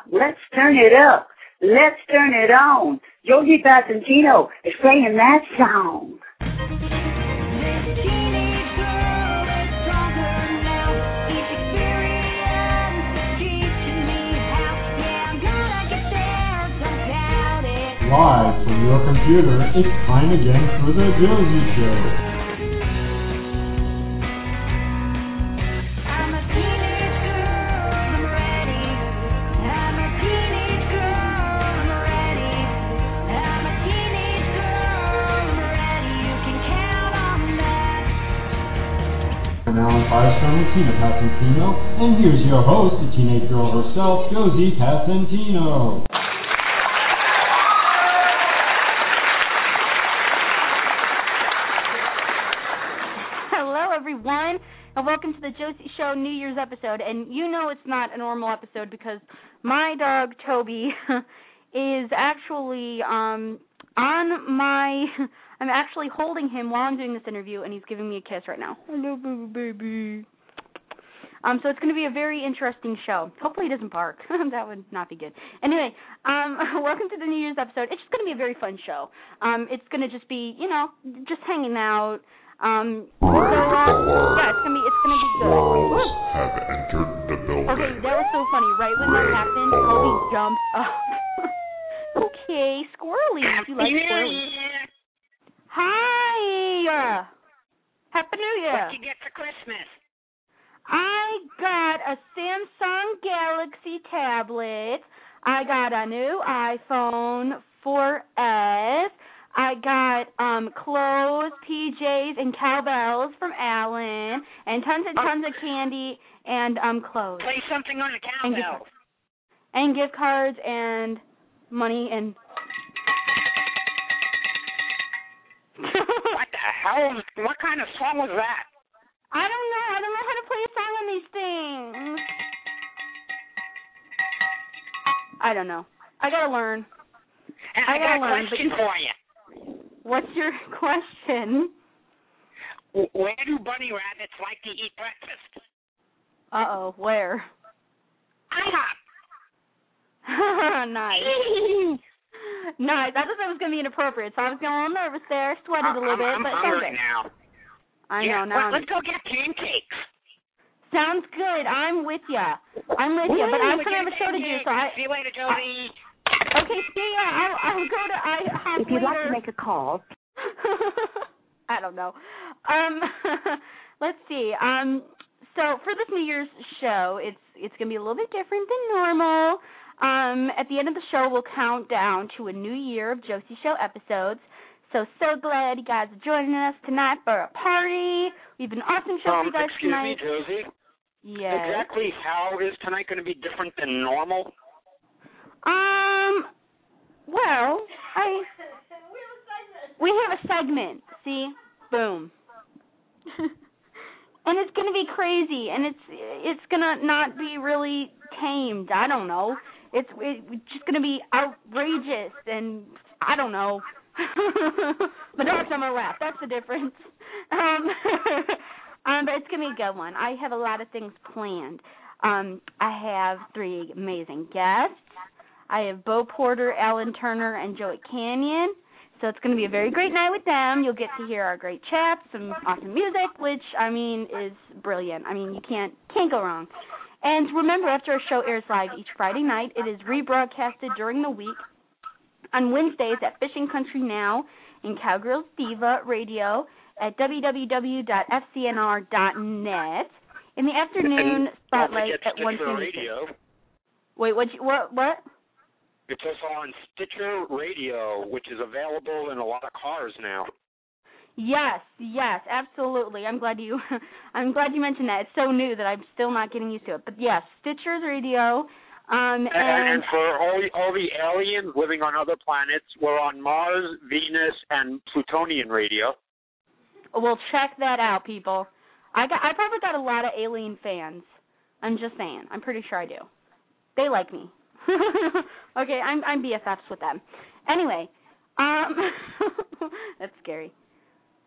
Let's turn it up. Let's turn it on. Josie Passantino is playing that song. Live from your computer, it's time again for The Josie Show. I'm a teenage girl, I'm ready. I'm a teenage girl, I'm ready. I'm a teenage girl, I'm ready. You can count on that. And now I'm 5 Tina Passantino, and here's your host, the teenage girl herself, Josie Passantino. Everyone, and welcome to the Josie Show New Year's episode. And you know it's not a normal episode because my dog Toby is actually I'm actually holding him while I'm doing this interview, and he's giving me a kiss right now. Hello, baby. So it's going to be a very interesting show. Hopefully he doesn't bark. That would not be good. Anyway, welcome to the New Year's episode. It's just going to be a very fun show. It's going to just be, just hanging out. Yeah, it's gonna be good. Squirrels have entered the building. Okay, that was so funny. Right when that happened, Toby jumped up. Okay, squirrelies. You like squirrelies? Hi. Happy New Year. What'd you get for Christmas? I got a Samsung Galaxy tablet. I got a new iPhone 4S. I got clothes, PJs, and cowbells from Alan, and tons of candy and clothes. Play something on the cowbell. And gift cards and money and... What the hell? What kind of song was that? I don't know. I don't know how to play a song on these things. I don't know. I gotta learn. And I got a question for you. What's your question? Where do bunny rabbits like to eat breakfast? Uh-oh, where? IHOP. Nice. Nice. I thought that was going to be inappropriate, so I was getting a little nervous there. Sweated a little bit, but I'm hungry now. I know. Now let's go get pancakes. Sounds good. I'm with ya. But I'm going to have a show to do, so See you later, Josie. Okay, see ya. I'll go to IHOP If you'd later. like to make a call. I don't know. Let's see. So for this New Year's show, it's going to be a little bit different than normal. At the end of the show, we'll count down to a new year of Josie Show episodes. So glad you guys are joining us tonight for a party. We have an awesome show for you guys tonight. Excuse me, Josie? Yes. Exactly how is tonight going to be different than normal? Well, we have a segment, see? Boom. And it's going to be crazy, and it's going to not be really tamed. I don't know. It's just going to be outrageous, and I don't know. But that's I'm going to laugh. That's the difference. But it's going to be a good one. I have a lot of things planned. I have 3 amazing guests. I have Bo Porter, Alan Turner, and Joey Canyon. So it's going to be a very great night with them. You'll get to hear our great chats, some awesome music, which, is brilliant. You can't go wrong. And remember, after our show airs live each Friday night, it is rebroadcasted during the week on Wednesdays at Fishing Country Now and Cowgirls Diva Radio at www.fcnr.net. In the afternoon, Spotlight at 1:26. Wait, what? It's also on Stitcher Radio, which is available in a lot of cars now. Yes, absolutely. I'm glad you mentioned that. It's so new that I'm still not getting used to it. But yes, Stitcher's Radio. And for all the aliens living on other planets, we're on Mars, Venus, and Plutonian Radio. Well, check that out, people. I probably got a lot of alien fans. I'm just saying. I'm pretty sure I do. They like me. Okay, I'm BFFs with them. Anyway, that's scary.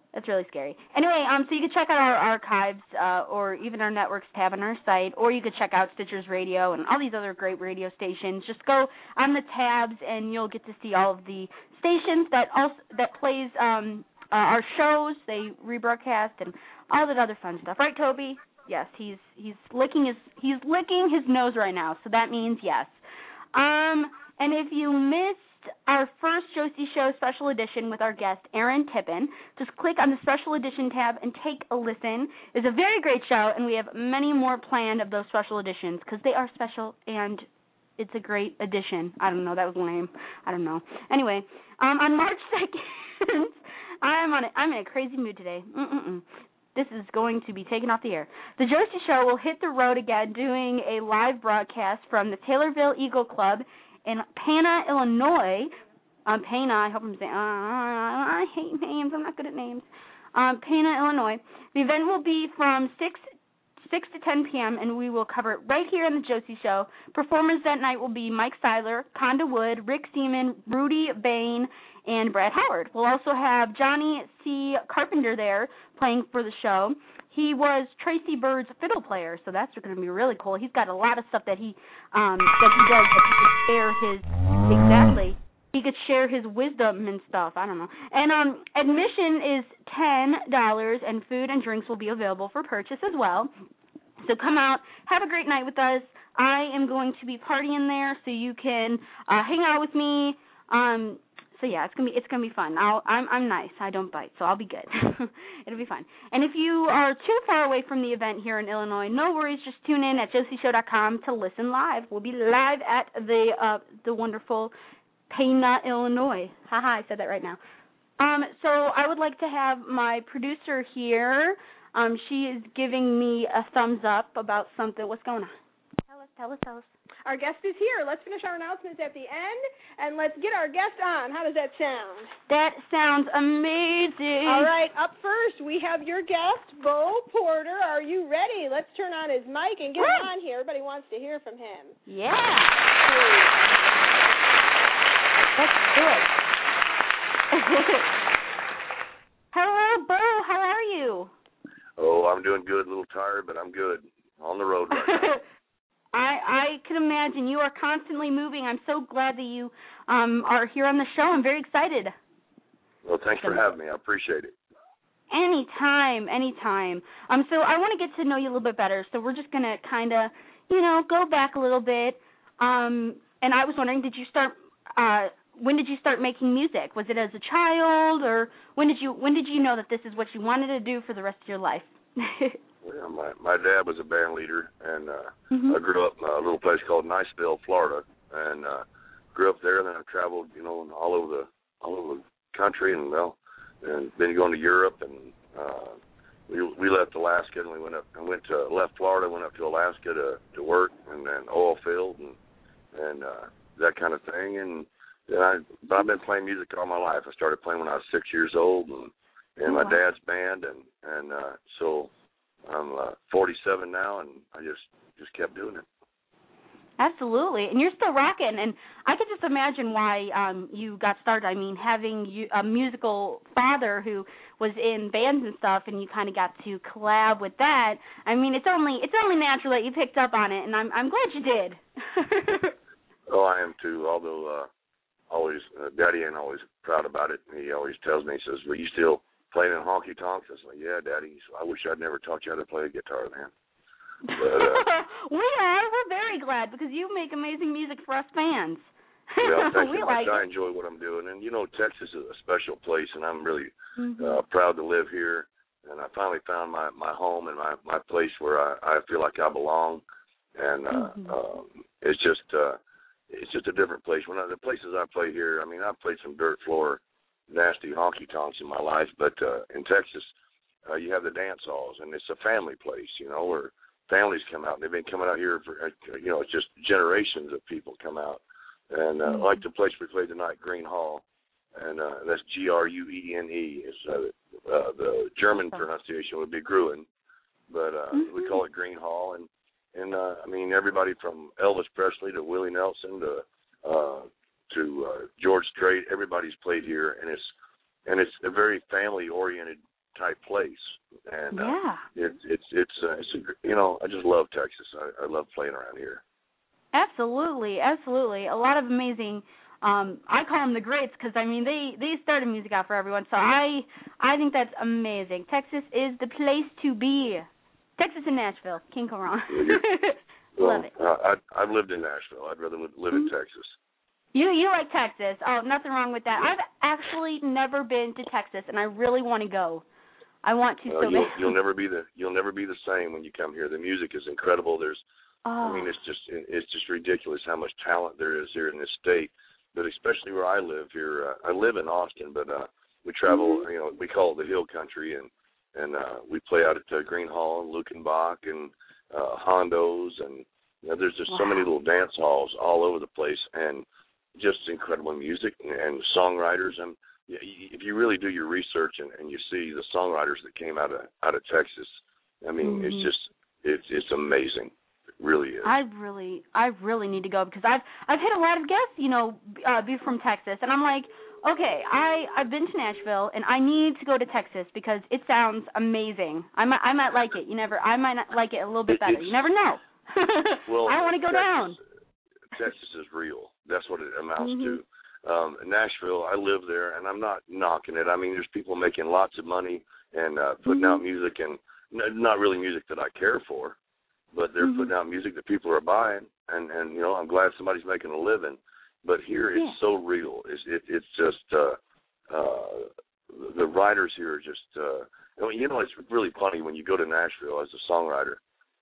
That's really scary. Anyway, so you can check out our archives or even our networks tab on our site, or you could check out Stitcher's Radio and all these other great radio stations. Just go on the tabs, and you'll get to see all of the stations that plays our shows. They rebroadcast and all that other fun stuff. Right, Toby? Yes, he's licking his nose right now, so that means yes. And if you missed our first Josie Show special edition with our guest, Aaron Tippin, just click on the special edition tab and take a listen. It's a very great show, and we have many more planned of those special editions because they are special, and it's a great edition. I don't know. That was lame. I don't know. Anyway, on March 2nd, I'm in a crazy mood today. This is going to be taken off the air. The Josie Show will hit the road again doing a live broadcast from the Taylorville Eagle Club in Pana, Illinois. Pana, I hope I'm saying, I hate names. I'm not good at names. Pana, Illinois. The event will be from 6 to 10 p.m., and we will cover it right here on the Josie Show. Performers that night will be Mike Seiler, Conda Wood, Rick Seaman, Rudy Bain, and Brad Howard. We'll also have Johnny C. Carpenter there playing for the show. He was Tracy Bird's fiddle player, so that's going to be really cool. He's got a lot of stuff that he does that he could share he could share his wisdom and stuff. I don't know. And admission is $10, and food and drinks will be available for purchase as well. So come out, have a great night with us. I am going to be partying there, so you can hang out with me. So yeah, it's gonna be fun. I'm nice. I don't bite, so I'll be good. It'll be fun. And if you are too far away from the event here in Illinois, no worries. Just tune in at josieshow.com to listen live. We'll be live at the wonderful Pana, Illinois. Haha, I said that right now. So I would like to have my producer here. She is giving me a thumbs up about something. What's going on? Tell us. Our guest is here. Let's finish our announcements at the end, and let's get our guest on. How does that sound? That sounds amazing. All right, up first, we have your guest, Bo Porter. Are you ready? Let's turn on his mic and get him on here. Everybody wants to hear from him. Yeah. Let's do it. Hello, Bo. How are you? Oh, I'm doing good. A little tired, but I'm good. On the road right now. I can imagine. You are constantly moving. I'm so glad that you are here on the show. I'm very excited. Well, thanks for having me. I appreciate it. Anytime. So I want to get to know you a little bit better. So we're just going to kind of, go back a little bit. And I was wondering, when did you start making music? Was it as a child, or when did you know that this is what you wanted to do for the rest of your life? Well, my dad was a band leader, and I grew up in a little place called Niceville, Florida, and grew up there. And then I traveled, all over the country, and then going to Europe, and we left Alaska, and left Florida, went up to Alaska to work, and then oil field, and that kind of thing. And but I've been playing music all my life. I started playing when I was 6 years old, and my dad's band, and so I'm 47 now, and I just kept doing it. Absolutely, and you're still rocking. And I could just imagine why you got started. I mean, having a musical father who was in bands and stuff, and you kind of got to collab with that. I mean, it's only natural that you picked up on it, and I'm glad you did. Oh, I am too. Although Daddy ain't always proud about it. He always tells me, he says, "Well, you still playing in honky tonks?" I was like, "Yeah, Daddy." So I wish I'd never taught you how to play a guitar, man. But, we're very glad, because you make amazing music for us fans. Yeah, thanks we so like much. I it. enjoy what I'm doing, and Texas is a special place, and I'm really proud to live here. And I finally found my home and my place where I feel like I belong, and it's just a different place. The places I play here, I mean, I've played some dirt floor, nasty honky tonks in my life, but in Texas, you have the dance halls, and it's a family place, where families come out. And they've been coming out here for, it's just generations of people come out. And like the place we played tonight, Green Hall, and that's Gruene. Is the German pronunciation would be Gruen, but we call it Green Hall. And I mean, everybody from Elvis Presley to Willie Nelson to George Strait, everybody's played here, and it's a very family-oriented type place, and yeah. it's I just love Texas. I love playing around here. Absolutely. A lot of amazing. I call them the greats because I mean they started music out for everyone. So I think that's amazing. Texas is the place to be. Texas and Nashville, can't go wrong. Love it. I've lived in Nashville. I'd rather live in Texas. You like Texas? Oh, nothing wrong with that. I've actually never been to Texas, and I really want to go. I want to. You'll never be the same when you come here. The music is incredible. I mean, it's just ridiculous how much talent there is here in this state. But especially where I live here, I live in Austin, but we travel. We call it the Hill Country, and we play out at Green Hall and Lukenbach and Hondo's, and there's just so many little dance halls all over the place, and just incredible music and songwriters. And if you really do your research and you see the songwriters that came out of Texas, I mean, it's amazing. It really is. I really need to go because I've had a lot of guests, be from Texas, and I'm like, okay, I've been to Nashville and I need to go to Texas because it sounds amazing. I might like it. I might not like it a little bit better. You never know. Well, I want to go down. Texas is real. That's what it amounts to. Nashville, I live there, and I'm not knocking it. I mean, there's people making lots of money and putting out music, and not really music that I care for, but they're putting out music that people are buying, and I'm glad somebody's making a living. But here it's so real. It's just the writers here are just it's really funny when you go to Nashville as a songwriter.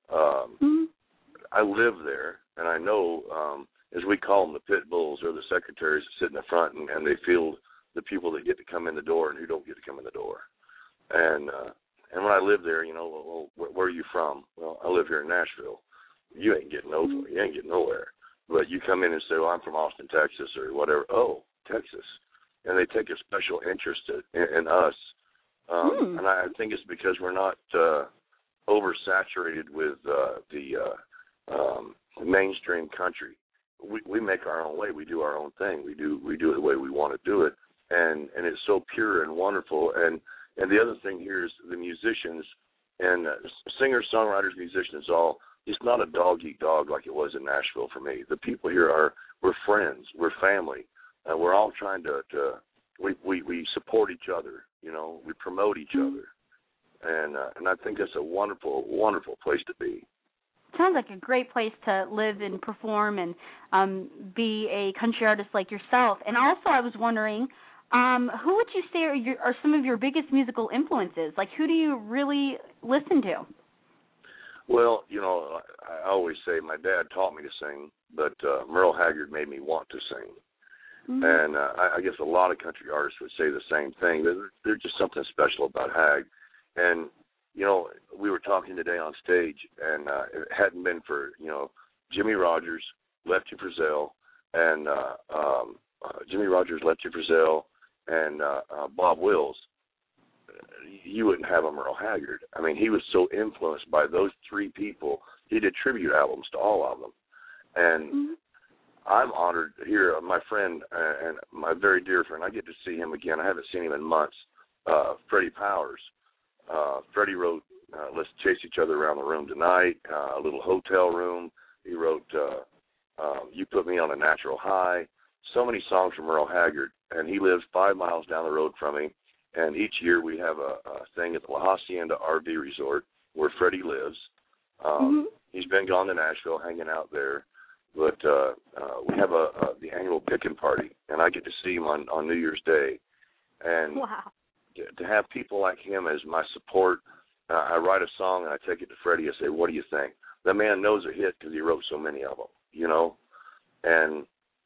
I live there, and I know, as we call them, the pit bulls or the secretaries that sit in the front, and they field the people that get to come in the door and who don't get to come in the door. And when I live there, well, where are you from? Well, I live here in Nashville. You ain't getting nowhere. You ain't getting nowhere. But you come in and say, well, I'm from Austin, Texas, or whatever. Oh, Texas. And they take a special interest in us. And I think it's because we're not oversaturated with the mainstream country. We make our own way. We do our own thing. We do it the way we want to do it. And it's so pure and wonderful. And the other thing here is the musicians and singers, songwriters, musicians, it's not a dog-eat-dog like it was in Nashville for me. The people here we're friends, we're family, and we're all trying to we support each other, we promote each other, and I think that's a wonderful, wonderful place to be. Sounds like a great place to live and perform and be a country artist like yourself. And also, I was wondering, who would you say are some of your biggest musical influences? Like, who do you really listen to? Well, I always say my dad taught me to sing, but Merle Haggard made me want to sing. And I guess a lot of country artists would say the same thing. There's just something special about Hag. And, we were talking today on stage, and it hadn't been for, Jimmy Rogers, Lefty Frizzell, and Jimmy Rogers, Lefty Frizzell, and Bob Wills, you wouldn't have a Merle Haggard. I mean, he was so influenced by those three people. He did tribute albums to all of them. And I'm honored here. My friend and my very dear friend, I get to see him again. I haven't seen him in months. Freddie Powers. Freddie wrote Let's Chase Each Other Around the Room Tonight, A Little Hotel Room. He wrote You Put Me on a Natural High. So many songs from Merle Haggard. And he lives 5 miles down the road from me. And each year we have a thing at the La Hacienda RV Resort where Freddie lives. He's been gone to Nashville, hanging out there. But we have the annual picking party, and I get to see him on New Year's Day. And to have people like him as my support, I write a song and I take it to Freddie. I say, what do you think? The man knows a hit because he wrote so many of them, And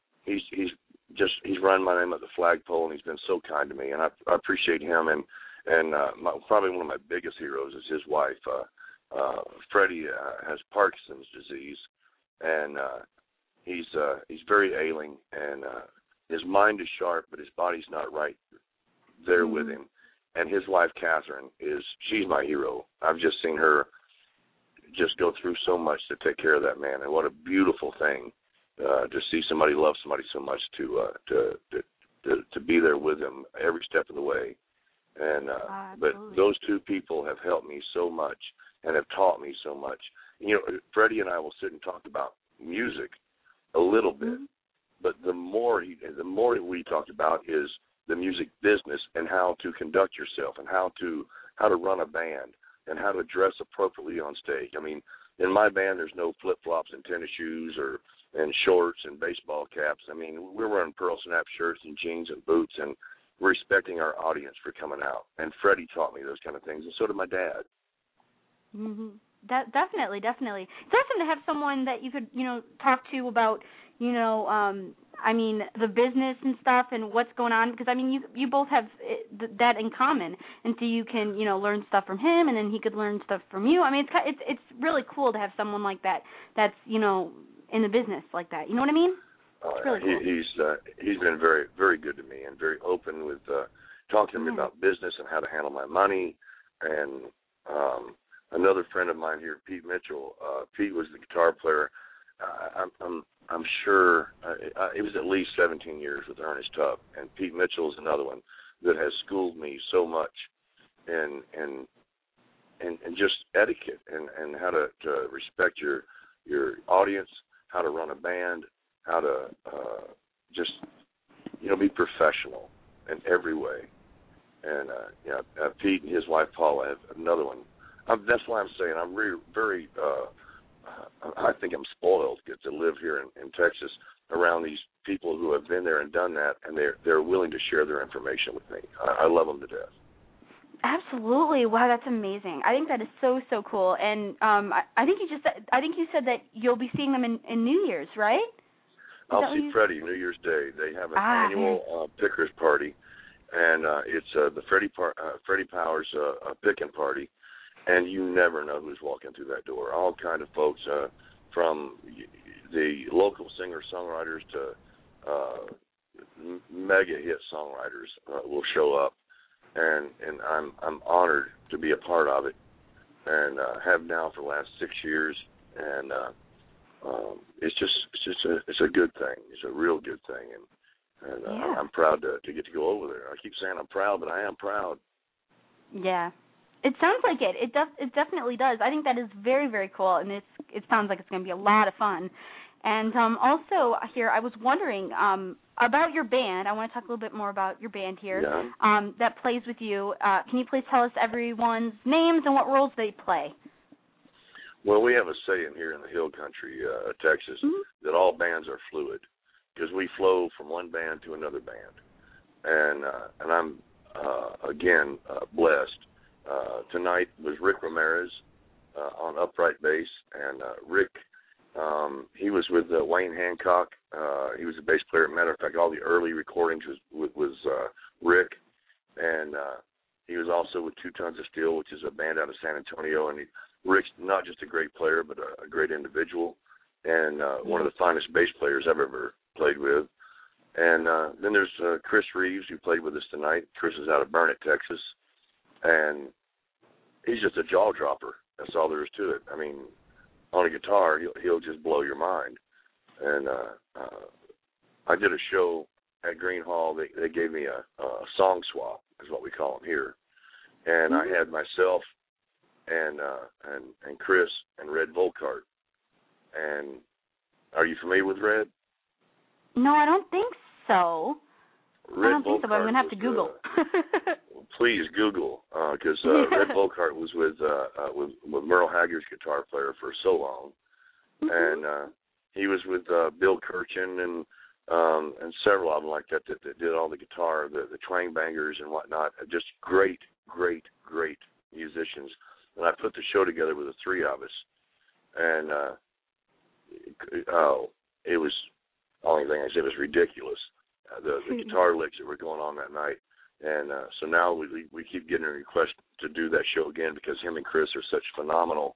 he's run my name at the flagpole, and he's been so kind to me, and I appreciate him. And probably one of my biggest heroes is his wife. Freddie has Parkinson's disease, and he's very ailing, and his mind is sharp, but his body's not right there with him. And his wife, Catherine, she's my hero. I've just seen her just go through so much to take care of that man, and what a beautiful thing to see somebody love somebody so much to be there with him every step of the way. And but those two people have helped me so much and have taught me so much. You know, Freddie and I will sit and talk about music a little bit, but the more we talked about is the music business and how to conduct yourself and how to run a band and how to dress appropriately on stage. I mean, in my band, there's no flip-flops and tennis shoes and shorts and baseball caps. I mean, we're wearing pearl snap shirts and jeans and boots and respecting our audience for coming out. And Freddie taught me those kind of things, and so did my dad. Mhm. That definitely. It's awesome to have someone that you could, talk to about, I mean, the business and stuff and what's going on, because I mean, you both have that in common, and so you can, learn stuff from him, and then he could learn stuff from you. I mean, it's really cool to have someone like that that's, in the business like that. You know what I mean? It's really cool. He's been very, very good to me and very open with talking to me about business and how to handle my money. And another friend of mine here, Pete Mitchell. Pete was the guitar player. I'm sure it was at least 17 years with Ernest Tubb, and Pete Mitchell is another one that has schooled me so much in just etiquette and how to respect your audience, how to run a band, how to just be professional in every way. And Pete and his wife Paula have another one. That's why I'm saying I'm very. I think I'm spoiled to live here in Texas around these people who have been there and done that, and they're willing to share their information with me. I love them to death. Absolutely. Wow, that's amazing. I think that is so cool. And I think you said that you'll be seeing them in New Year's, right? I'll see Freddie New Year's Day. They have an annual Pickers party, and it's the Freddie Powers picking party. And you never know who's walking through that door. All kind of folks, from the local singer-songwriters to mega hit songwriters will show up, and I'm honored to be a part of it, and have now for the last 6 years. And it's a good thing. It's a real good thing, and I'm proud to get to go over there. I keep saying I'm proud, but I am proud. Yeah. It sounds like it. It definitely does. I think that is very, very cool, and it sounds like it's going to be a lot of fun. And also here, I was wondering about your band. I want to talk a little bit more about your band here that plays with you. Can you please tell us everyone's names and what roles they play? Well, we have a saying here in the Hill Country, Texas, that all bands are fluid because we flow from one band to another band. And I'm, again, blessed. Tonight was Rick Ramirez on upright bass, and Rick, he was with Wayne Hancock. He was a bass player. Matter of fact, all the early recordings was Rick, and he was also with 2 Tons of Steel, which is a band out of San Antonio. And Rick's not just a great player, but a great individual, and one of the finest bass players I've ever played with. And then there's Chris Reeves, who played with us tonight. Chris is out of Burnet, Texas. And he's just a jaw dropper. That's all there is to it. I mean, on a guitar, he'll just blow your mind. And I did a show at Green Hall. They gave me a song swap, is what we call them here. And I had myself and Chris and Red Volkart. And are you familiar with Red? No, I don't think so. I don't think so, but I'm going to have to Google. Please Google, because Red Volkart was with Merle Haggard's guitar player for so long, and he was with Bill Kirchen and several of them like that did all the guitar, the twang bangers and whatnot. Just great musicians. And I put the show together with the 3 of us, and it was the only thing I said was ridiculous. The guitar licks that were going on that night. And so now we keep getting a request to do that show again because him and Chris are such phenomenal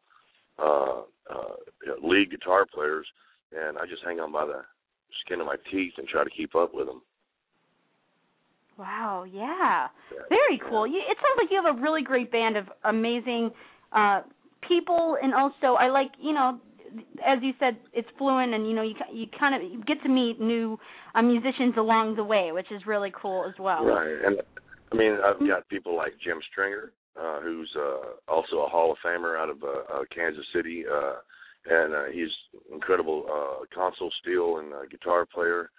lead guitar players, and I just hang on by the skin of my teeth and try to keep up with them. Wow, yeah. Very cool. It sounds like you have a really great band of amazing people, and also I like, as you said, it's fluent, and you kind of get to meet new musicians along the way, which is really cool as well. Right, I mean, I've got people like Jim Stringer, who's also a Hall of Famer out of Kansas City, and he's incredible console steel and guitar player.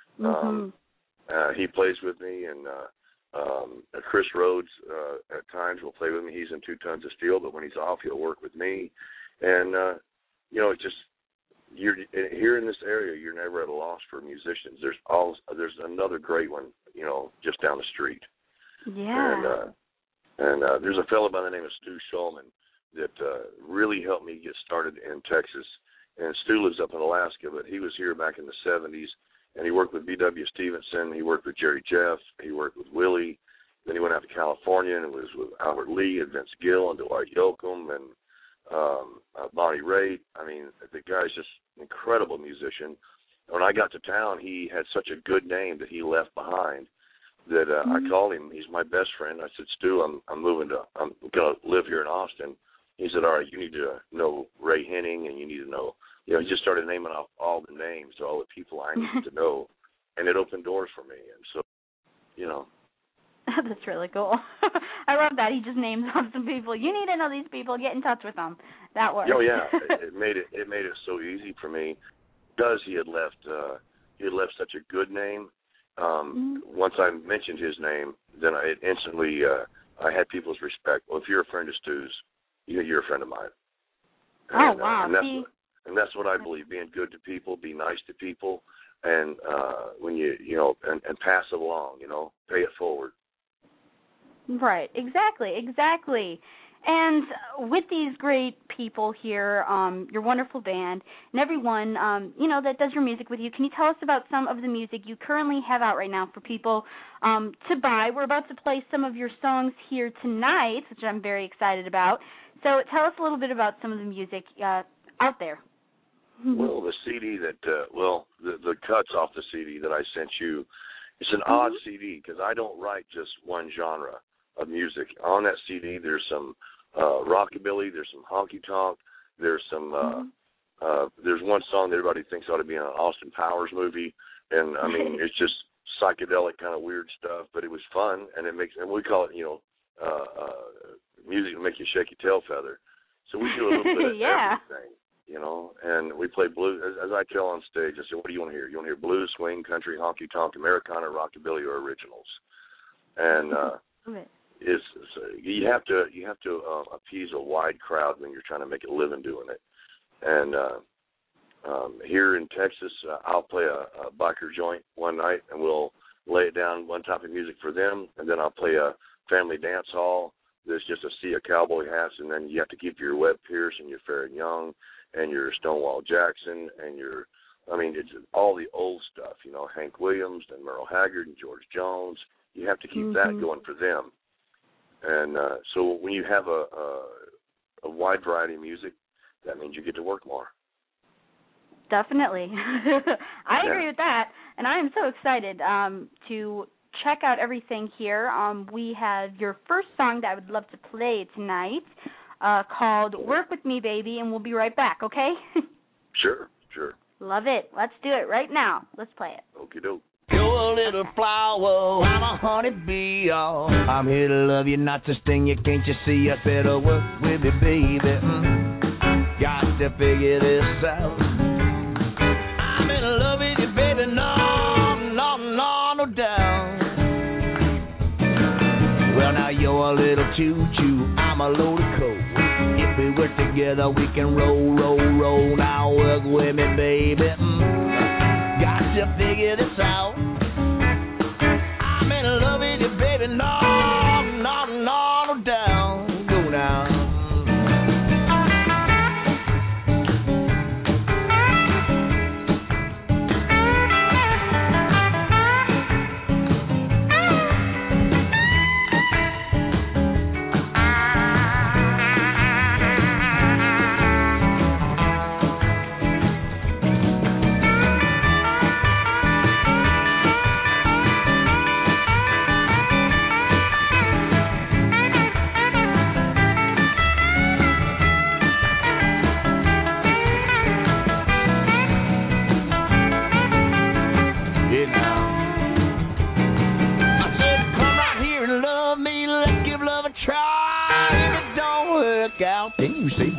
He plays with me, and Chris Rhodes at times will play with me. He's in 2 Tons of Steel, but when he's off, he'll work with me. And it just you're here in this area, you're never at a loss for musicians. There's another great one, just down the street. Yeah. And there's a fellow by the name of Stu Shulman that really helped me get started in Texas. And Stu lives up in Alaska, but he was here back in the 70s, and he worked with B.W. Stevenson. He worked with Jerry Jeff. He worked with Willie. Then he went out to California and was with Albert Lee and Vince Gill and Dwight Yoakam and Bonnie Raitt. I mean, the guy's just an incredible musician. When I got to town, he had such a good name that he left behind that I called him. He's my best friend. I said, Stu, I'm going to live here in Austin. He said, all right, you need to know Ray Henning, and you need to know, he just started naming off all the names, all the people I needed to know, and it opened doors for me. And so, That's really cool. I love that. He just names off some people. You need to know these people. Get in touch with them. That works. Oh, yeah. It made it so easy for me because he had left such a good name. Once I mentioned his name, then I instantly I had people's respect. Well, if you're a friend of Stu's, you're a friend of mine. And, wow! And that's what I believe: being good to people, be nice to people, and when and pass it along. Pay it forward. Right. Exactly. And with these great people here, your wonderful band, and everyone, that does your music with you, can you tell us about some of the music you currently have out right now for people to buy? We're about to play some of your songs here tonight, which I'm very excited about. So tell us a little bit about some of the music out there. Well, the CD the cuts off the CD that I sent you, it's an odd CD because I don't write just one genre of music. On that CD, there's some rockabilly, there's some honky tonk, there's some there's one song that everybody thinks ought to be in an Austin Powers movie, and I mean it's just psychedelic kind of weird stuff, but it was fun, and we call it music to make you shake your tail feather. So we do a little bit of everything, and we play blues. As I tell on stage, I say, what do you want to hear? You want to hear blues, swing, country, honky tonk, Americana, rockabilly, or originals? And you have to appease a wide crowd when you're trying to make a living doing it. And here in Texas, I'll play a biker joint one night, and we'll lay it down one type of music for them, and then I'll play a family dance hall. There's just a sea of cowboy hats, and then you have to keep your Webb Pierce and your Fair and Young and your Stonewall Jackson and it's all the old stuff, Hank Williams and Merle Haggard and George Jones. You have to keep that going for them. And so when you have a wide variety of music, that means you get to work more. Definitely. I agree with that, and I am so excited to check out everything here. We have your first song that I would love to play tonight called Work With Me, Baby, and we'll be right back, okay? Sure. Love it. Let's do it right now. Let's play it. Okie doke. You're a little flower, I'm a honeybee, y'all. I'm here to love you, not to sting you. Can't you see I said, work with me, baby. Got to figure this out. I'm in love with you, baby, no doubt. Well, now you're a little choo-choo, I'm a load of coke. If we work together, we can roll. Now work with me, baby. Got to figure this out. I'm in love with you, baby. No doubt. Go now.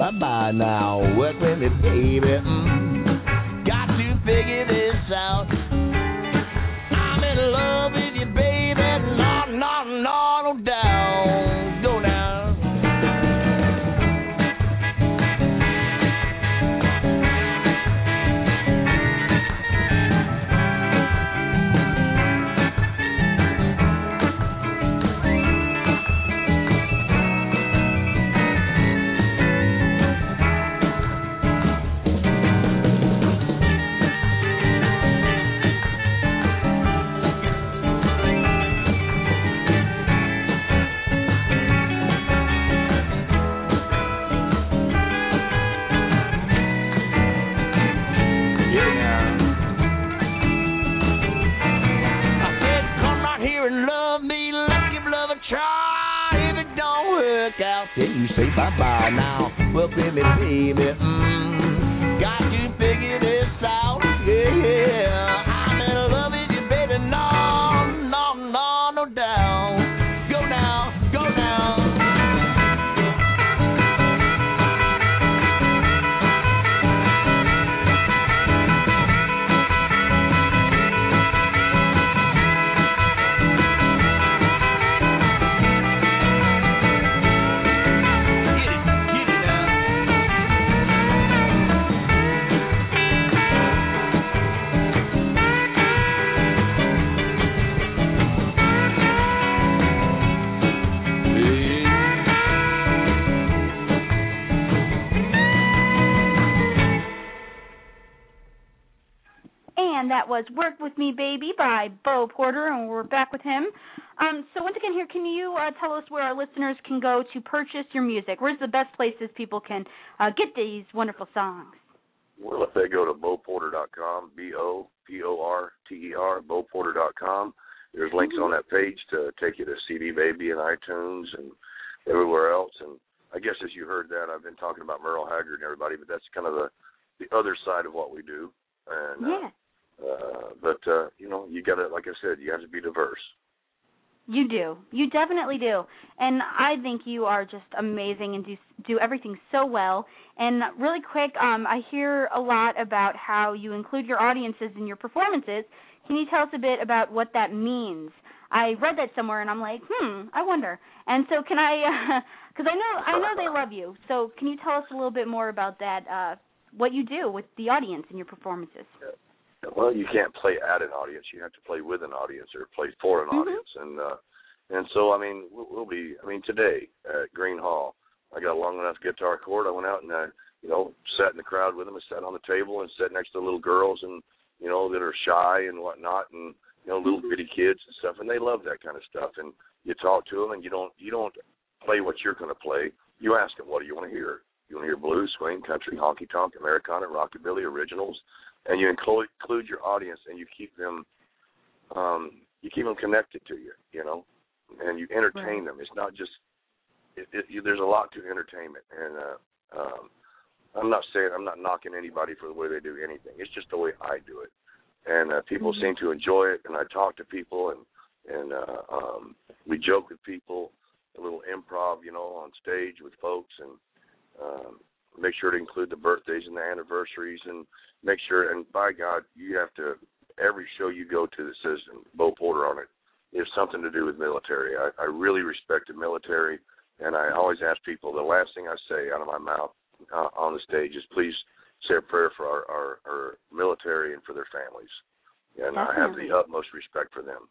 bye-bye now. Work with me, baby. Got to figure this out. I'm in love with you, baby. No doubt. Go down. Then you say bye-bye now. Well, baby, baby, got to figure this out. Yeah, I'm in love with you, baby. No doubt. Go now. And that was Work With Me Baby by Bo Porter, and we're back with him. So once again here, can you tell us where our listeners can go to purchase your music? Where's the best places people can get these wonderful songs? Well, if they go to BoPorter.com, BoPorter, BoPorter.com, there's links on that page to take you to CD Baby and iTunes and everywhere else. And I guess as you heard that, I've been talking about Merle Haggard and everybody, but that's kind of the other side of what we do. And, but you got to, like I said, you have to be diverse. You do. You definitely do. And I think you are just amazing and do everything so well. And really quick, I hear a lot about how you include your audiences in your performances. Can you tell us a bit about what that means? I read that somewhere, and I'm like, I wonder. And so can I, because I know they love you. So can you tell us a little bit more about that, what you do with the audience in your performances? Well, you can't play at an audience. You have to play with an audience or play for an audience. And so, I mean, we'll be, today at Green Hall, I got a long enough guitar chord. I went out and, sat in the crowd with them and sat on the table and sat next to little girls and, that are shy and whatnot and, little bitty kids and stuff. And they love that kind of stuff. And you talk to them and you don't play what you're going to play. You ask them, what do you want to hear? You want to hear blues, swing, country, honky-tonk, Americana, rockabilly, originals? And you include your audience, and you keep them connected to you, and you entertain them. It's not just there's a lot to entertainment, and I'm not knocking anybody for the way they do anything. It's just the way I do it, and people seem to enjoy it. And I talk to people, and we joke with people, a little improv, on stage with folks, and make sure to include the birthdays and the anniversaries, and make sure, and by God, you have to, every show you go to that says Bo Porter on it is something to do with military. I really respect the military, and I always ask people, the last thing I say out of my mouth on the stage is please say a prayer for our military and for their families. And I have the utmost respect for them.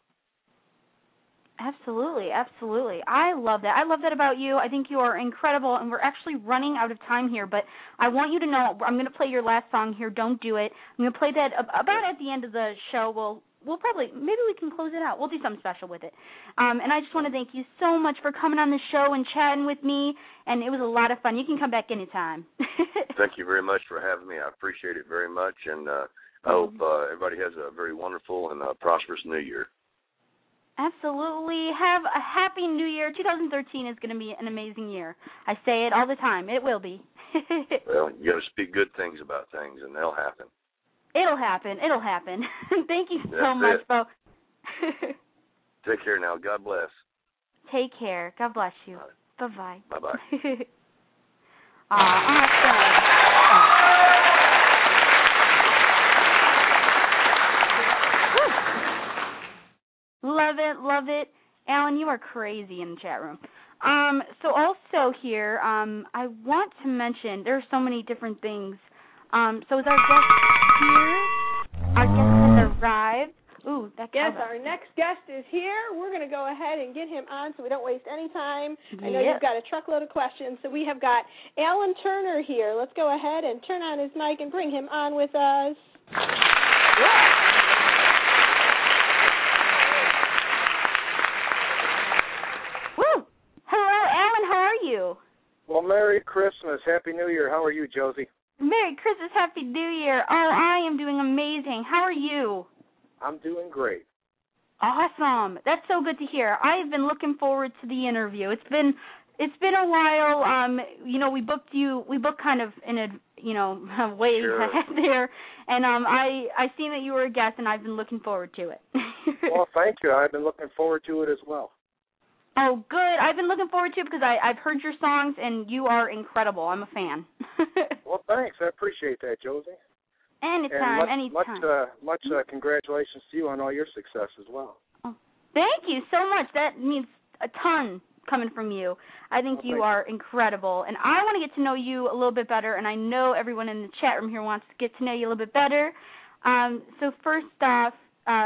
Absolutely. I love that. I love that about you. I think you are incredible, and we're actually running out of time here, but I want you to know I'm going to play your last song here, Don't Do It. I'm going to play that about at the end of the show. We'll probably, maybe we can close it out. We'll do something special with it. And I just want to thank you so much for coming on the show and chatting with me, and it was a lot of fun. You can come back anytime. Thank you very much for having me. I appreciate it very much, and I hope everybody has a very wonderful and prosperous New Year. Absolutely. Have a happy New Year. 2013 is going to be an amazing year. I say it all the time. It will be. Well, you got to speak good things about things, and they'll happen. It'll happen. Thank you so much, Bo. Take care now. God bless. Take care. God bless you. Right. Bye-bye. Bye-bye. Awesome. Love it. Alan, you are crazy in the chat room. So also here, I want to mention there are so many different things. So is our guest here? Our guest has arrived. Ooh, that Yes, our next guest is here. We're going to go ahead and get him on so we don't waste any time. I know you've got a truckload of questions. So we have got Alan Turner here. Let's go ahead and turn on his mic and bring him on with us. Woo! Hello, Alan. How are you? Well, Merry Christmas. Happy New Year. How are you, Josie? Merry Christmas. Happy New Year. Oh, I am doing amazing. How are you? I'm doing great. Awesome. That's so good to hear. I've been looking forward to the interview. It's been a while. We booked kind of in a way ahead there, and I seen that you were a guest, and I've been looking forward to it. Well, thank you. I've been looking forward to it as well. Oh, good. I've been looking forward to it because I've heard your songs, and you are incredible. I'm a fan. Well, thanks. I appreciate that, Josie. Anytime. Much congratulations to you on all your success as well. Oh, thank you so much. That means a ton coming from you. I think you are incredible, and I want to get to know you a little bit better, and I know everyone in the chat room here wants to get to know you a little bit better. So first off,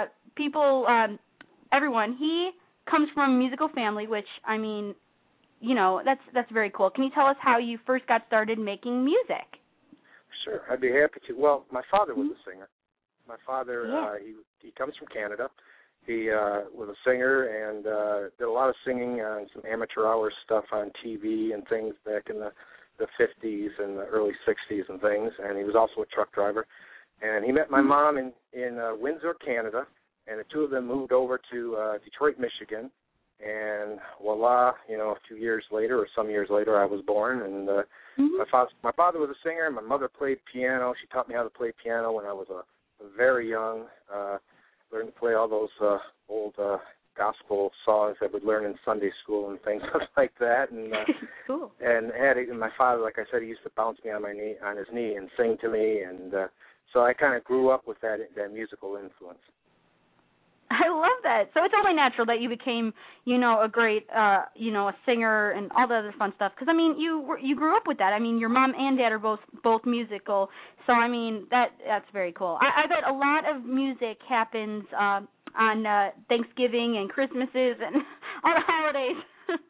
everyone, he comes from a musical family, which, I mean, that's very cool. Can you tell us how you first got started making music? Sure, I'd be happy to. Well, my father was a singer. My father, he comes from Canada. He was a singer and did a lot of singing on some amateur hour stuff on TV and things back in the 50s and the early 60s and things. And he was also a truck driver. And he met my mom in Windsor, Canada, and the two of them moved over to Detroit, Michigan. And voila, a few years later or some years later, I was born. And my father was a singer, and my mother played piano. She taught me how to play piano when I was very young. Learned to play all those old gospel songs that we'd learn in Sunday school and things like that. And cool. And my father, like I said, he used to bounce me on his knee and sing to me, and so I kind of grew up with that musical influence. I love that. So it's only natural that you became, a great, a singer and all the other fun stuff. Because I mean, you grew up with that. I mean, your mom and dad are both musical. So I mean, that's very cool. I bet a lot of music happens on Thanksgiving and Christmases and all the holidays.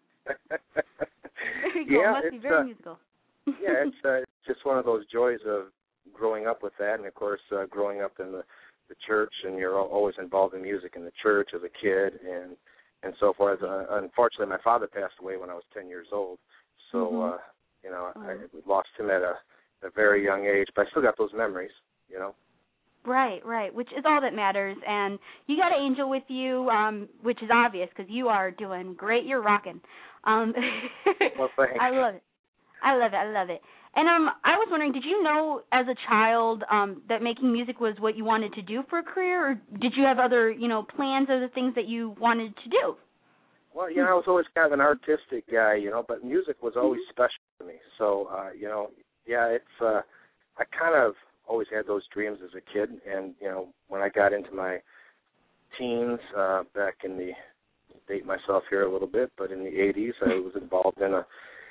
Very cool. Yeah, it must be very musical. Yeah, it's just one of those joys of growing up with that, and of course, growing up in the church, and you're always involved in music in the church as a kid, and so forth. Unfortunately, my father passed away when I was 10 years old, so I lost him at a very young age, but I still got those memories, Right, which is all that matters, and you got an angel with you, which is obvious because you are doing great. You're rocking. Well, thanks. I love it. And I was wondering, did you know as a child that making music was what you wanted to do for a career, or did you have other, plans, other things that you wanted to do? Well, I was always kind of an artistic guy, but music was always special to me. So, I kind of always had those dreams as a kid. And, when I got into my teens, back in the, date myself here a little bit, but in the 80s, I was involved in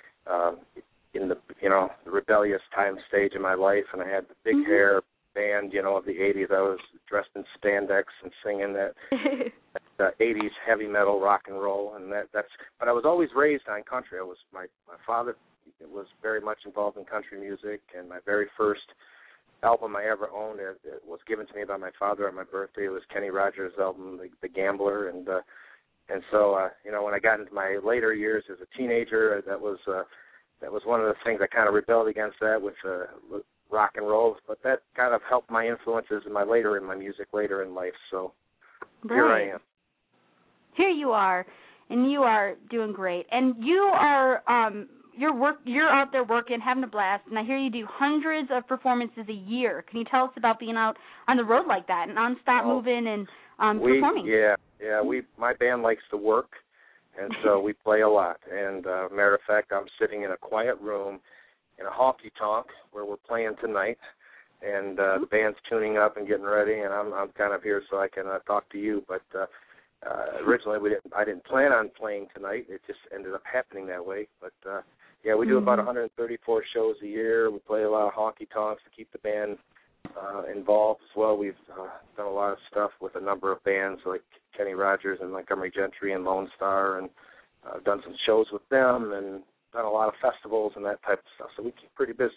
the rebellious time stage of my life, and I had the big hair band, of the 80s. I was dressed in spandex and singing that 80s heavy metal rock and roll, and but I was always raised on country. My father was very much involved in country music, and my very first album I ever owned it was given to me by my father on my birthday. It was Kenny Rogers' album, The Gambler, and so when I got into my later years as a teenager, that was one of the things I kind of rebelled against that with rock and roll, but that kind of helped my influences in my music later in life. So Here I am. Here you are, and you are doing great. And you are you're out there working, having a blast, and I hear you do hundreds of performances a year. Can you tell us about being out on the road like that, nonstop moving and performing? My band likes to work. And so we play a lot. And matter of fact, I'm sitting in a quiet room a honky-tonk where we're playing tonight, and the band's tuning up and getting ready, and I'm kind of here so I can talk to you. But originally I didn't plan on playing tonight. It just ended up happening that way. But yeah, we do about 134 shows a year. We play a lot of honky-tonks to keep the band involved as well. We've done a lot of stuff with a number of bands like Kenny Rogers and Montgomery Gentry and Lone Star, and done some shows with them and done a lot of festivals and that type of stuff. So we keep pretty busy.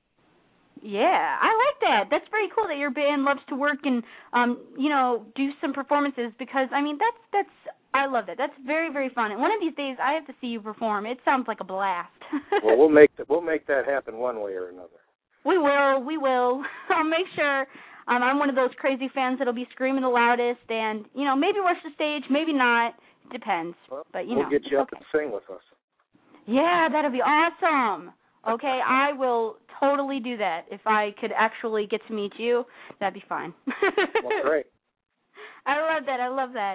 Yeah, I like that. That's very cool that your band loves to work and do some performances, because I mean that's I love that. That's very, very fun. And one of these days I have to see you perform. It sounds like a blast. Well, we'll make that happen one way or another. We will. I'll make sure. I'm one of those crazy fans that'll be screaming the loudest, and maybe rush the stage, maybe not. It depends. Well, but we'll get you up and sing with us. Yeah, that'll be awesome. Okay, I will totally do that. If I could actually get to meet you, that'd be fine. Well, great. I love that.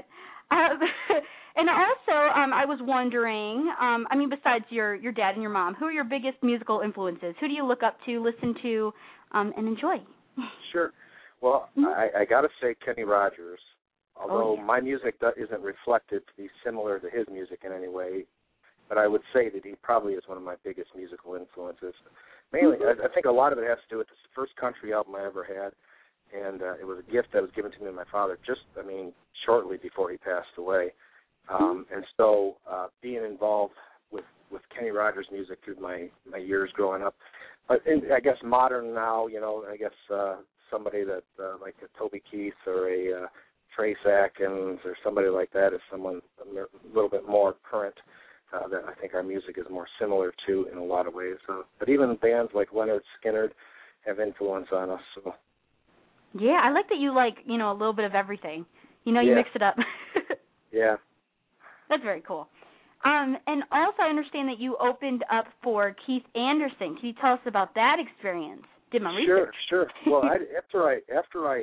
And also, I was wondering, besides your dad and your mom, who are your biggest musical influences? Who do you look up to, listen to, and enjoy? Sure. Well, I got to say Kenny Rogers, although my music isn't reflected to be similar to his music in any way, but I would say that he probably is one of my biggest musical influences. Mainly, I think a lot of it has to do with the first country album I ever had, and it was a gift that was given to me by my father shortly before he passed away. And so being involved with Kenny Rogers music through my years growing up, but I guess modern now, I guess somebody that like a Toby Keith or a Trace Atkins or somebody like that is someone a little bit more current that I think our music is more similar to in a lot of ways. But even bands like Leonard Skinner have influence on us. So. Yeah, I like that you like, a little bit of everything. You mix it up. Yeah. That's very cool. And also I understand that you opened up for Keith Anderson. Can you tell us about that experience? Did my research. Sure. Well, after I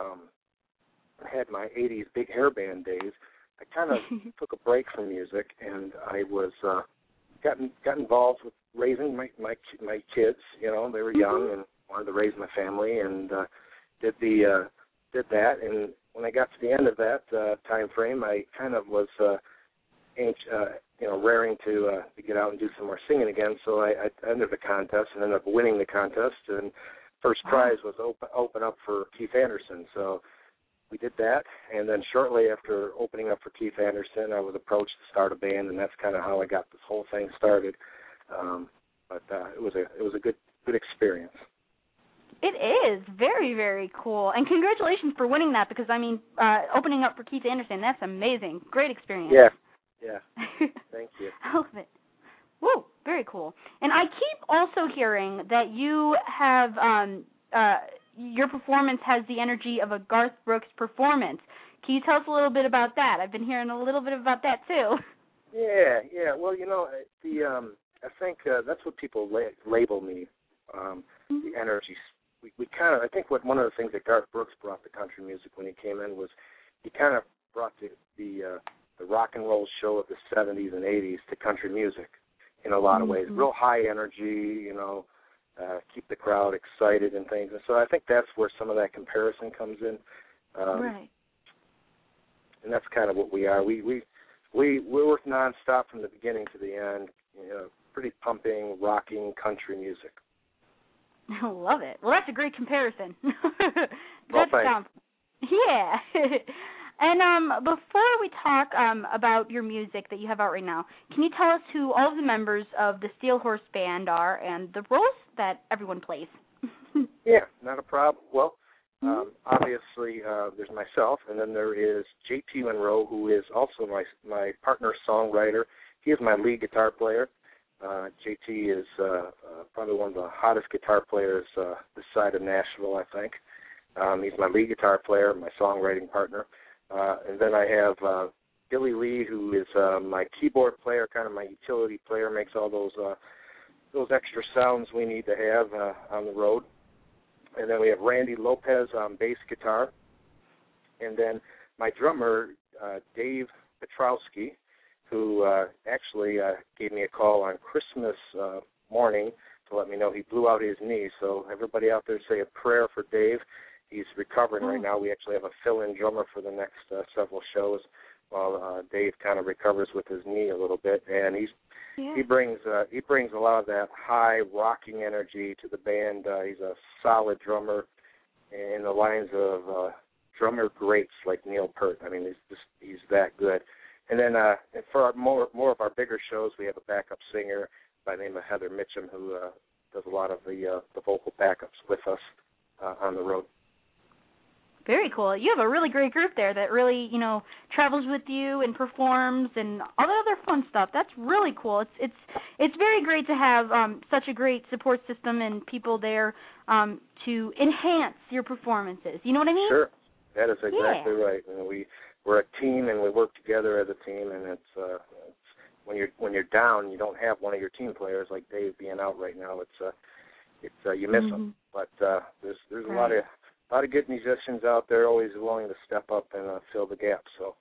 had my 80s big hair band days, I kind of took a break from music, and I was got involved with raising my kids. They were young and wanted to raise my family, and did that. And when I got to the end of that time frame, I kind of was raring to get out and do some more singing again. So I entered the contest and ended up winning the contest, and first prize was open up for Keith Anderson. So we did that, and then shortly after opening up for Keith Anderson, I was approached to start a band, and that's kind of how I got this whole thing started. But it was a good experience. It is very, very cool, and congratulations for winning that, because opening up for Keith Anderson, that's amazing. Great experience. Yeah. Thank you. I love it. Woo, very cool. And I keep also hearing that you have your performance has the energy of a Garth Brooks performance. Can you tell us a little bit about that? I've been hearing a little bit about that too. Yeah. Well, I think that's what people label me. The energy. We kind of. I think one of the things that Garth Brooks brought to country music when he came in was he kind of brought the rock and roll show of the 70s and 80s to country music in a lot of ways. Real high energy, keep the crowd excited and things. And so I think that's where some of that comparison comes in. Right. And that's kind of what we are. We work nonstop from the beginning to the end. Pretty pumping, rocking country music. I love it. Well, that's a great comparison. Well, thanks. Yeah. And before we talk about your music that you have out right now, can you tell us who all of the members of the Steel Horse Band are and the roles that everyone plays? Yeah, not a problem. Well, obviously there's myself, and then there is J.T. Monroe, who is also my partner songwriter. He is my lead guitar player. J.T. is probably one of the hottest guitar players this side of Nashville, I think. He's my lead guitar player, my songwriting partner. And then I have Billy Lee, who is my keyboard player, kind of my utility player, makes all those extra sounds we need to have on the road. And then we have Randy Lopez on bass guitar. And then my drummer, Dave Petrowski, who actually gave me a call on Christmas morning to let me know he blew out his knee. So everybody out there say a prayer for Dave. He's recovering right now. We actually have a fill-in drummer for the next several shows while Dave kind of recovers with his knee a little bit. And he brings a lot of that high rocking energy to the band. He's a solid drummer in the lines of drummer greats like Neil Peart. I mean, he's that good. And then for more of our bigger shows, we have a backup singer by the name of Heather Mitchum who does a lot of the vocal backups with us on the road. Very cool. You have a really great group there that really, travels with you and performs and all that other fun stuff. That's really cool. It's very great to have such a great support system and people there to enhance your performances. You know what I mean? Sure. That is exactly right. We're a team and we work together as a team, and it's when you're down, you don't have one of your team players like Dave being out right now. It's you miss them. But there's a lot of good musicians out there always willing to step up and fill the gap. So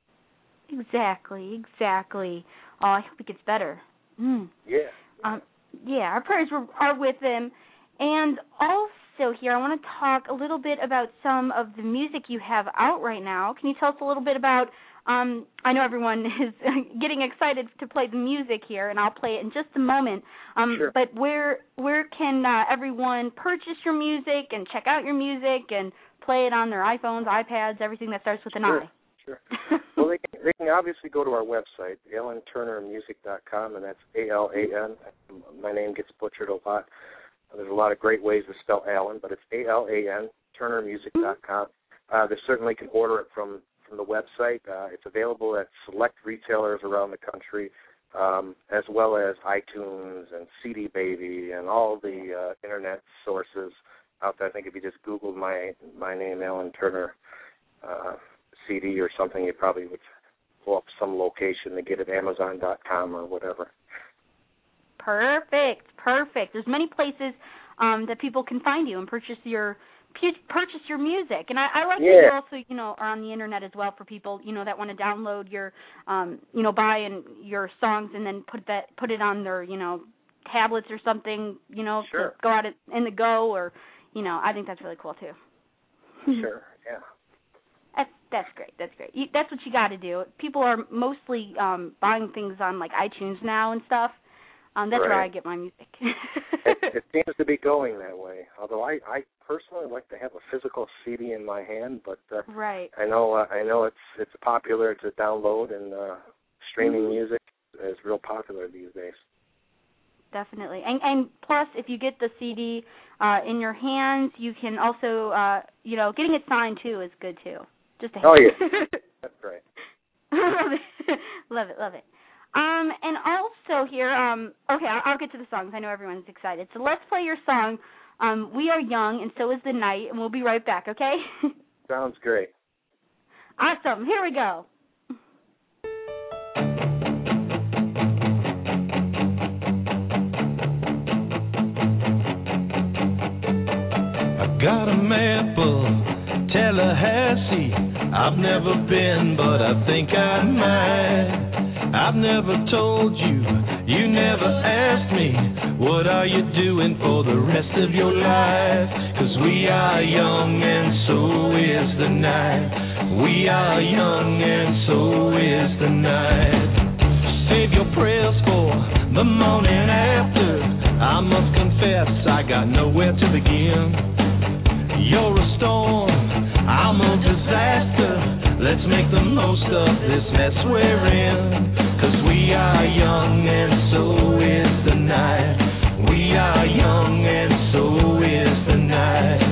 exactly. Oh, I hope it gets better. Yeah. Our prayers are with him. And also here, I want to talk a little bit about some of the music you have out right now. Can you tell us a little bit about, I know everyone is getting excited to play the music here, and I'll play it in just a moment. Sure. But where can everyone purchase your music and check out your music and play it on their iPhones, iPads, everything that starts with an I? Sure. Well, they can obviously go to our website, AlanTurnerMusic.com, and that's ALAN. My name gets butchered a lot. There's a lot of great ways to spell Alan, but it's ALAN, TurnerMusic.com. They certainly can order it from the website. It's available at select retailers around the country, as well as iTunes and CD Baby and all the internet sources out there. I think if you just Googled my name, Alan Turner CD or something, you probably would pull up some location to get it, Amazon.com or whatever. Perfect. There's many places that people can find you and purchase your music. And I like that you also, are on the internet as well for people, that want to download your, buy your songs and then put it on their, tablets or something, Sure. to go out in the go or, I think that's really cool too. Sure, yeah. That's great. That's what you got to do. People are mostly buying things on like iTunes now and stuff. That's right. where I get my music. It seems to be going that way. Although I personally like to have a physical CD in my hand, but right. I know it's popular to download, and streaming music is real popular these days. Definitely, and plus, if you get the CD in your hands, you can also, getting it signed too is good too. Just to oh yeah, that's right. Love it. And also here, okay, I'll get to the songs. I know everyone's excited. So let's play your song, We Are Young and So Is the Night, and we'll be right back, okay? Sounds great. Awesome. Here we go. I got a map of Tallahassee. I've never been, but I think I might. I've never told you, you never asked me, what are you doing for the rest of your life? 'Cause we are young and so is the night. We are young and so is the night. Save your prayers for the morning after. I must confess I got nowhere to begin. You're a storm, I'm a disaster. Let's make the most of this mess we're in. 'Cause we are young and so is the night. We are young and so is the night.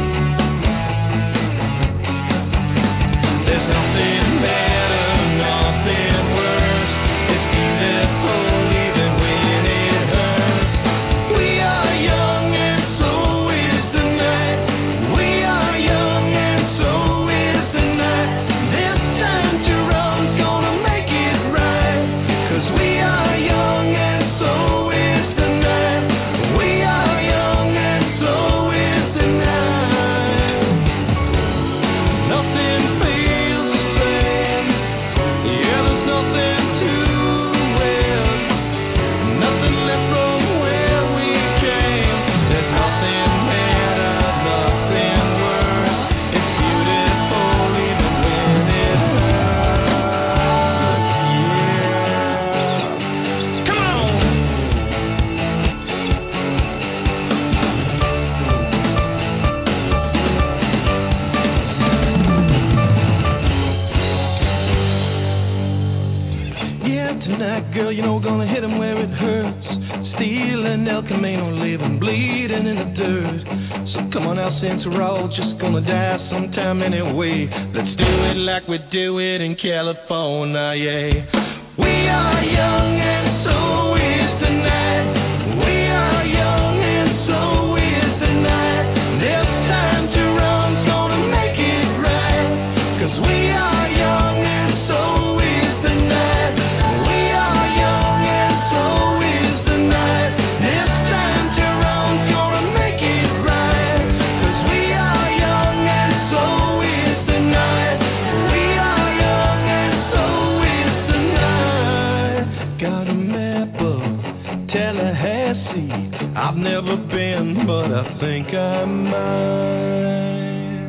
There's nothing better, nothing worse. It's beautiful even when it hurts. We are young and so is the night. We are young and so is the night. This time to run's gonna make it right. 'Cause we are young and so is the night. We are young. tonight, girl, you know we're gonna hit 'em where it hurts. Stealing El Camino, living, bleeding in the dirt. So come on out, since we're all just gonna die sometime anyway. Let's do it like we do it in California, yeah. We are young and so is the night. We are young and so is the night. There's time to run, gonna make it right. 'Cause we are young and so is the night. We are young and so is the night. There's time to run, gonna make it right. 'Cause we are young and so is the night. We are young and so is the night. Got a map of Tallahassee. I've never been, but I think I might.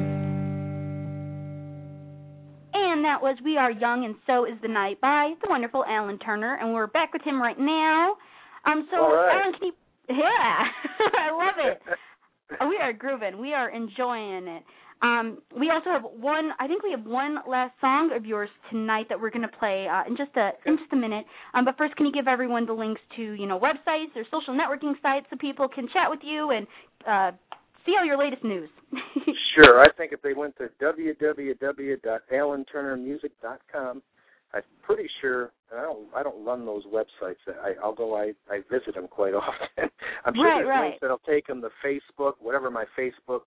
And that was We Are Young and So Is the Night by the wonderful Alan Turner, and we're back with him right now. So All right. Alan, can you... Yeah, I love it. We are grooving. We are enjoying it. We also have one last song of yours tonight that we're going to play in just a minute. But first, can you give everyone the links to, websites or social networking sites so people can chat with you and see all your latest news? Sure. I think if they went to www.alanturnermusic.com, I'm pretty sure. I don't run those websites. Although I visit them quite often. I'm sure there's links that'll take them to Facebook, whatever my Facebook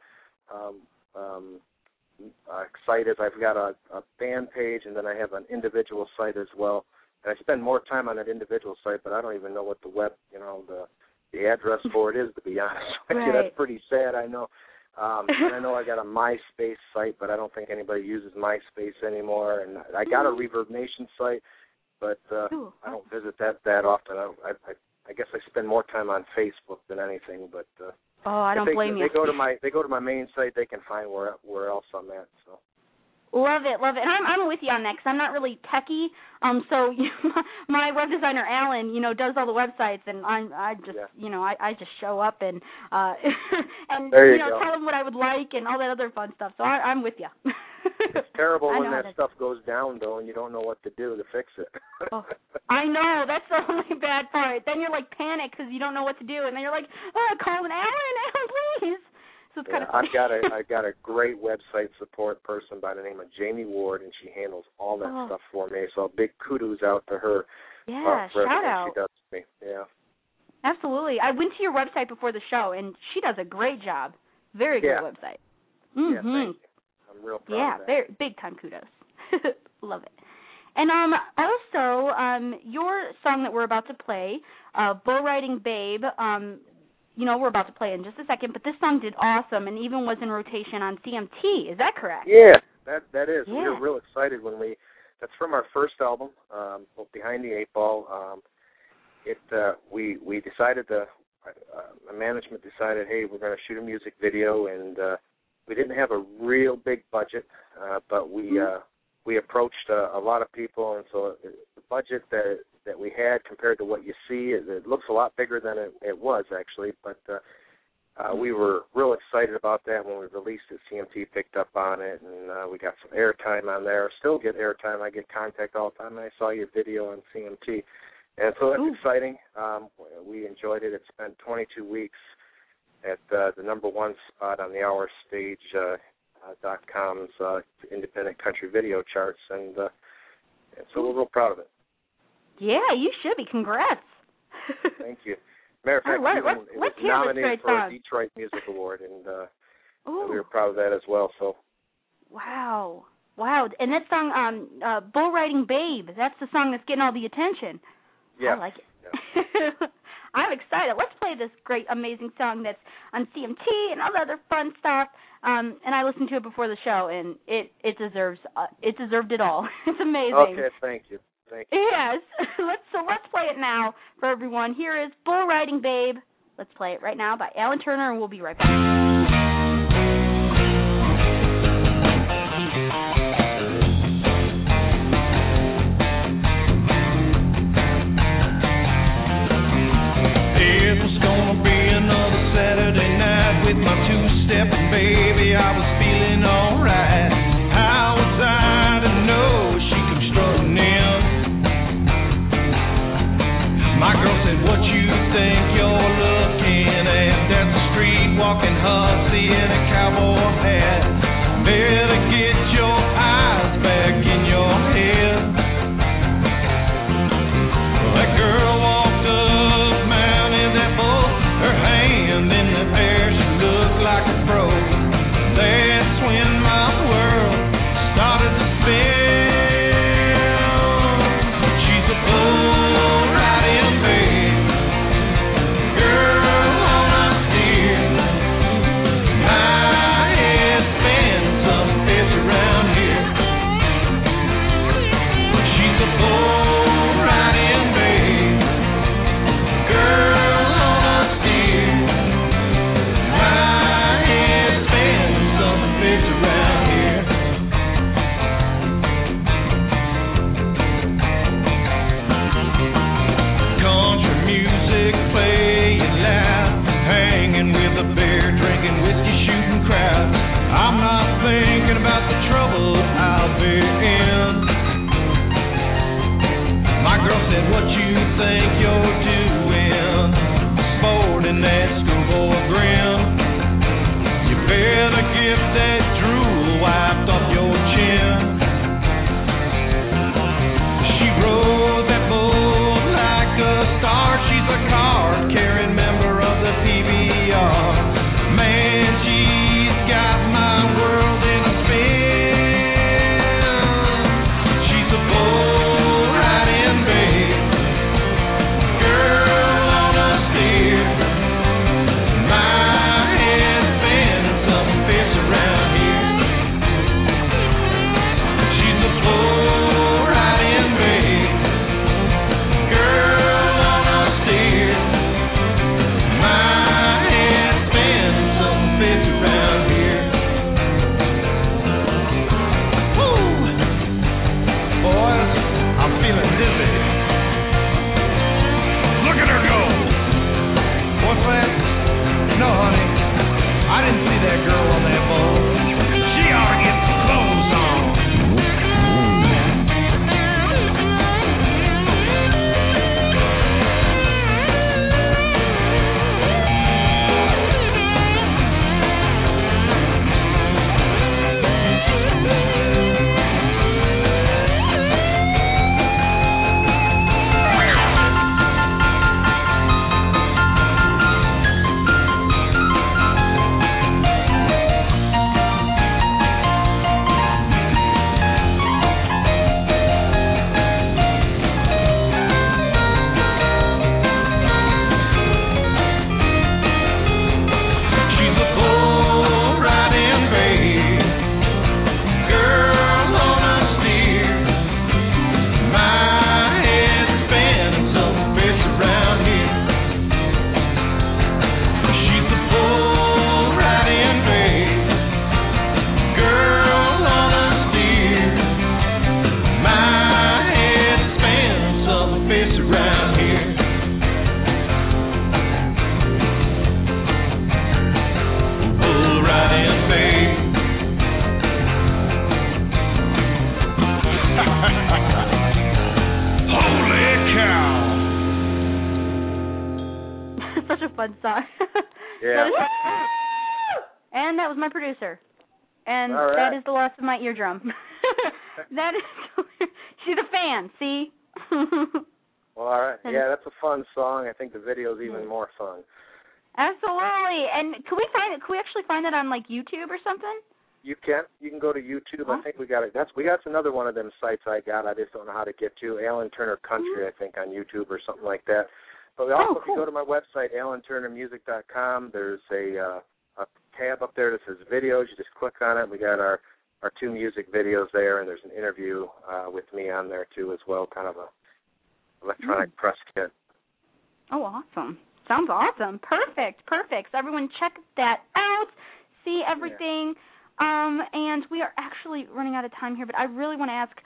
site is. I've got a band page, and then I have an individual site as well. And I spend more time on that individual site, but I don't even know what the the address for it is, to be honest with you. That's pretty sad, I know. And I know I got a MySpace site, but I don't think anybody uses MySpace anymore. And I got a Reverb Nation site, but I don't visit that often. I guess I spend more time on Facebook than anything. But I don't blame you. They go to my main site. They can find where else I'm at. So. Love it. And I'm with you on that because I'm not really techie. So my web designer Alan, does all the websites, and I just show up and and tell him what I would like and all that other fun stuff. So I'm with you. It's terrible when that stuff goes down though, and you don't know what to do to fix it. I know, that's the only bad part. Then you're like panicked because you don't know what to do, and then you're like, call Alan, please. So it's kind of funny. I've got a great website support person by the name of Jamie Ward, and she handles all that stuff for me. So big kudos out to her. Yeah, for shout everything out. she does for me. Yeah. Absolutely. I went to your website before the show, and she does a great job. Very good website. Mm-hmm. Yeah, thank you. I'm real proud of that. Very big time kudos. Love it. And also, your song that we're about to play, Bull Riding Babe, we're about to play in just a second, but this song did awesome and even was in rotation on CMT. Is that correct? Yeah, that is. Yeah. We were real excited when that's from our first album, Behind the Eight Ball. We decided management decided, hey, we're going to shoot a music video, and we didn't have a real big budget, but we approached a lot of people, and so the budget that we had compared to what you see, it looks a lot bigger than it was actually, but we were real excited about that when we released it. CMT picked up on it, and we got some airtime on there. Still get airtime. I get contact all the time. I saw your video on CMT, and so that's exciting. We enjoyed it. It spent 22 weeks at the number one spot on the OurStage.com's independent country video charts, and so we're real proud of it. Yeah, you should be. Congrats. Thank you. Matter of fact, it was nominated for a Detroit Music Award, and we were proud of that as well. So. Wow. And that song, Bull Riding Babe, that's the song that's getting all the attention. Yeah. I like it. Yeah. I'm excited. Let's play this great, amazing song that's on CMT and all the other fun stuff. And I listened to it before the show, and it deserved it all. It's amazing. Okay, thank you. Yes. Let's play it now for everyone. Here is Bull Riding Babe. Let's play it right now by Alan Turner, and we'll be right back. It was gonna be another Saturday night with my two-step, and baby, I was feeling alright. How was I to know she come strutting in? Holy cow! Such a fun song. Yeah. And that was my producer. And All right. that is the loss of my eardrum. That is, she's a fan, see? Well, all right. Yeah, that's a fun song. I think the video's even more fun. Absolutely. And can we actually find that on like YouTube or something? You can go to YouTube. I think we got it. That's another one of them sites I got. I just don't know how to get to. Alan Turner Country, I think, on YouTube or something like that. But also, if you go to my website, alanturnermusic.com, there's a tab up there that says videos. You just click on it. We got our 2 music videos there, and there's an interview with me on there too as well, kind of a electronic press kit. Oh, awesome. Sounds awesome. Perfect. So everyone check that out. See everything. Yeah. And we are actually running out of time here, but I really want to ask,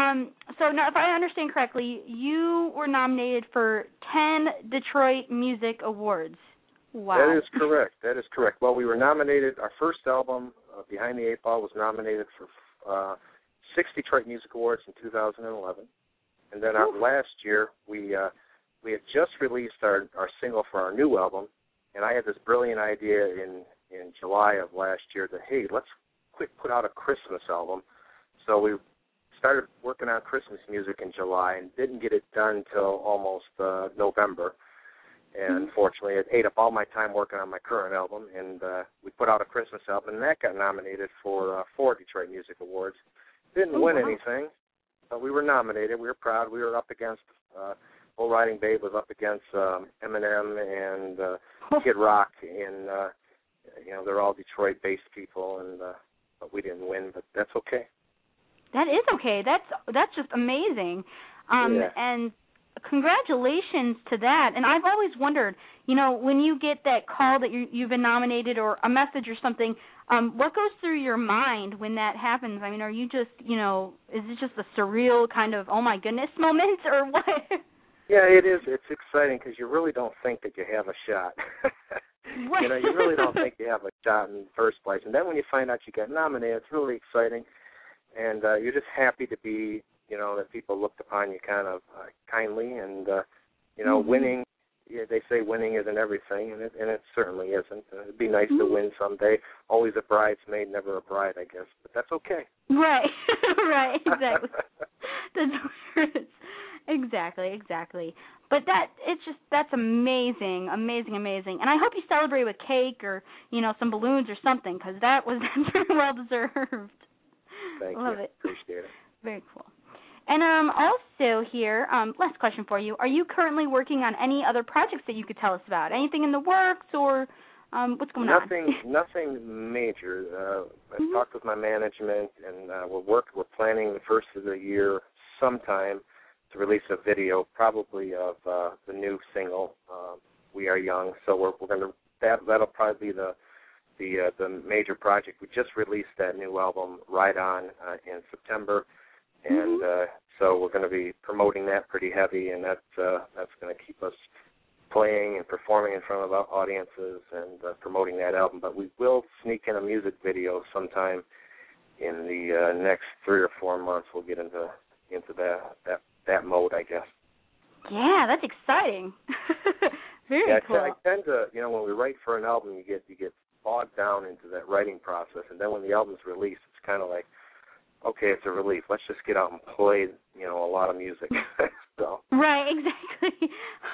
so now if I understand correctly, you were nominated for 10 Detroit Music Awards. Wow. That is correct. Well, we were nominated, our first album, Behind the Eight Ball, was nominated for 6 Detroit Music Awards in 2011. And then last year, we had just released our single for our new album, and I had this brilliant idea in July of last year that, hey, let's put out a Christmas album. So we started working on Christmas music in July and didn't get it done until almost November. And unfortunately, it ate up all my time working on my current album, and we put out a Christmas album, and that got nominated for 4 Detroit Music Awards. Didn't win anything, but we were nominated. We were proud. We were up against Bull Riding Babe was up against Eminem and Kid Rock, and they're all Detroit-based people, and but we didn't win. But that's okay. That is okay. That's just amazing. And congratulations to that. And I've always wondered, when you get that call that you've been nominated or a message or something, what goes through your mind when that happens? I mean, are you just, is it just a surreal kind of, oh my goodness moment, or what? Yeah, it is. It's exciting because you really don't think that you have a shot. Right. You really don't think you have a shot in the first place. And then when you find out you got nominated, it's really exciting. And you're just happy to be, that people looked upon you kind of kindly. And, winning, they say winning isn't everything, and it certainly isn't. It'd be nice to win someday. Always a bridesmaid, never a bride, I guess. But that's okay. Right. Right, exactly. Exactly. But that's amazing. And I hope you celebrate with cake or, some balloons or something, because that's very well deserved. Thank you. Love it. Appreciate it. Very cool. And also here, last question for you. Are you currently working on any other projects that you could tell us about? Anything in the works or what's going on? Nothing major. I've talked with my management, and we're planning the first of the year sometime to release a video, probably of the new single, "We Are Young." So we're going to that'll probably be the major project. We just released that new album, Ride On, in September, and so we're going to be promoting that pretty heavy, and that's going to keep us playing and performing in front of audiences and promoting that album. But we will sneak in a music video sometime in the next 3 or 4 months. We'll get into that mode, I guess. Yeah, that's exciting. Very cool. I tend to, when we write for an album, you get bogged down into that writing process, and then when the album's released, it's kind of like, okay, it's a relief. Let's just get out and play, a lot of music. So. Right, exactly.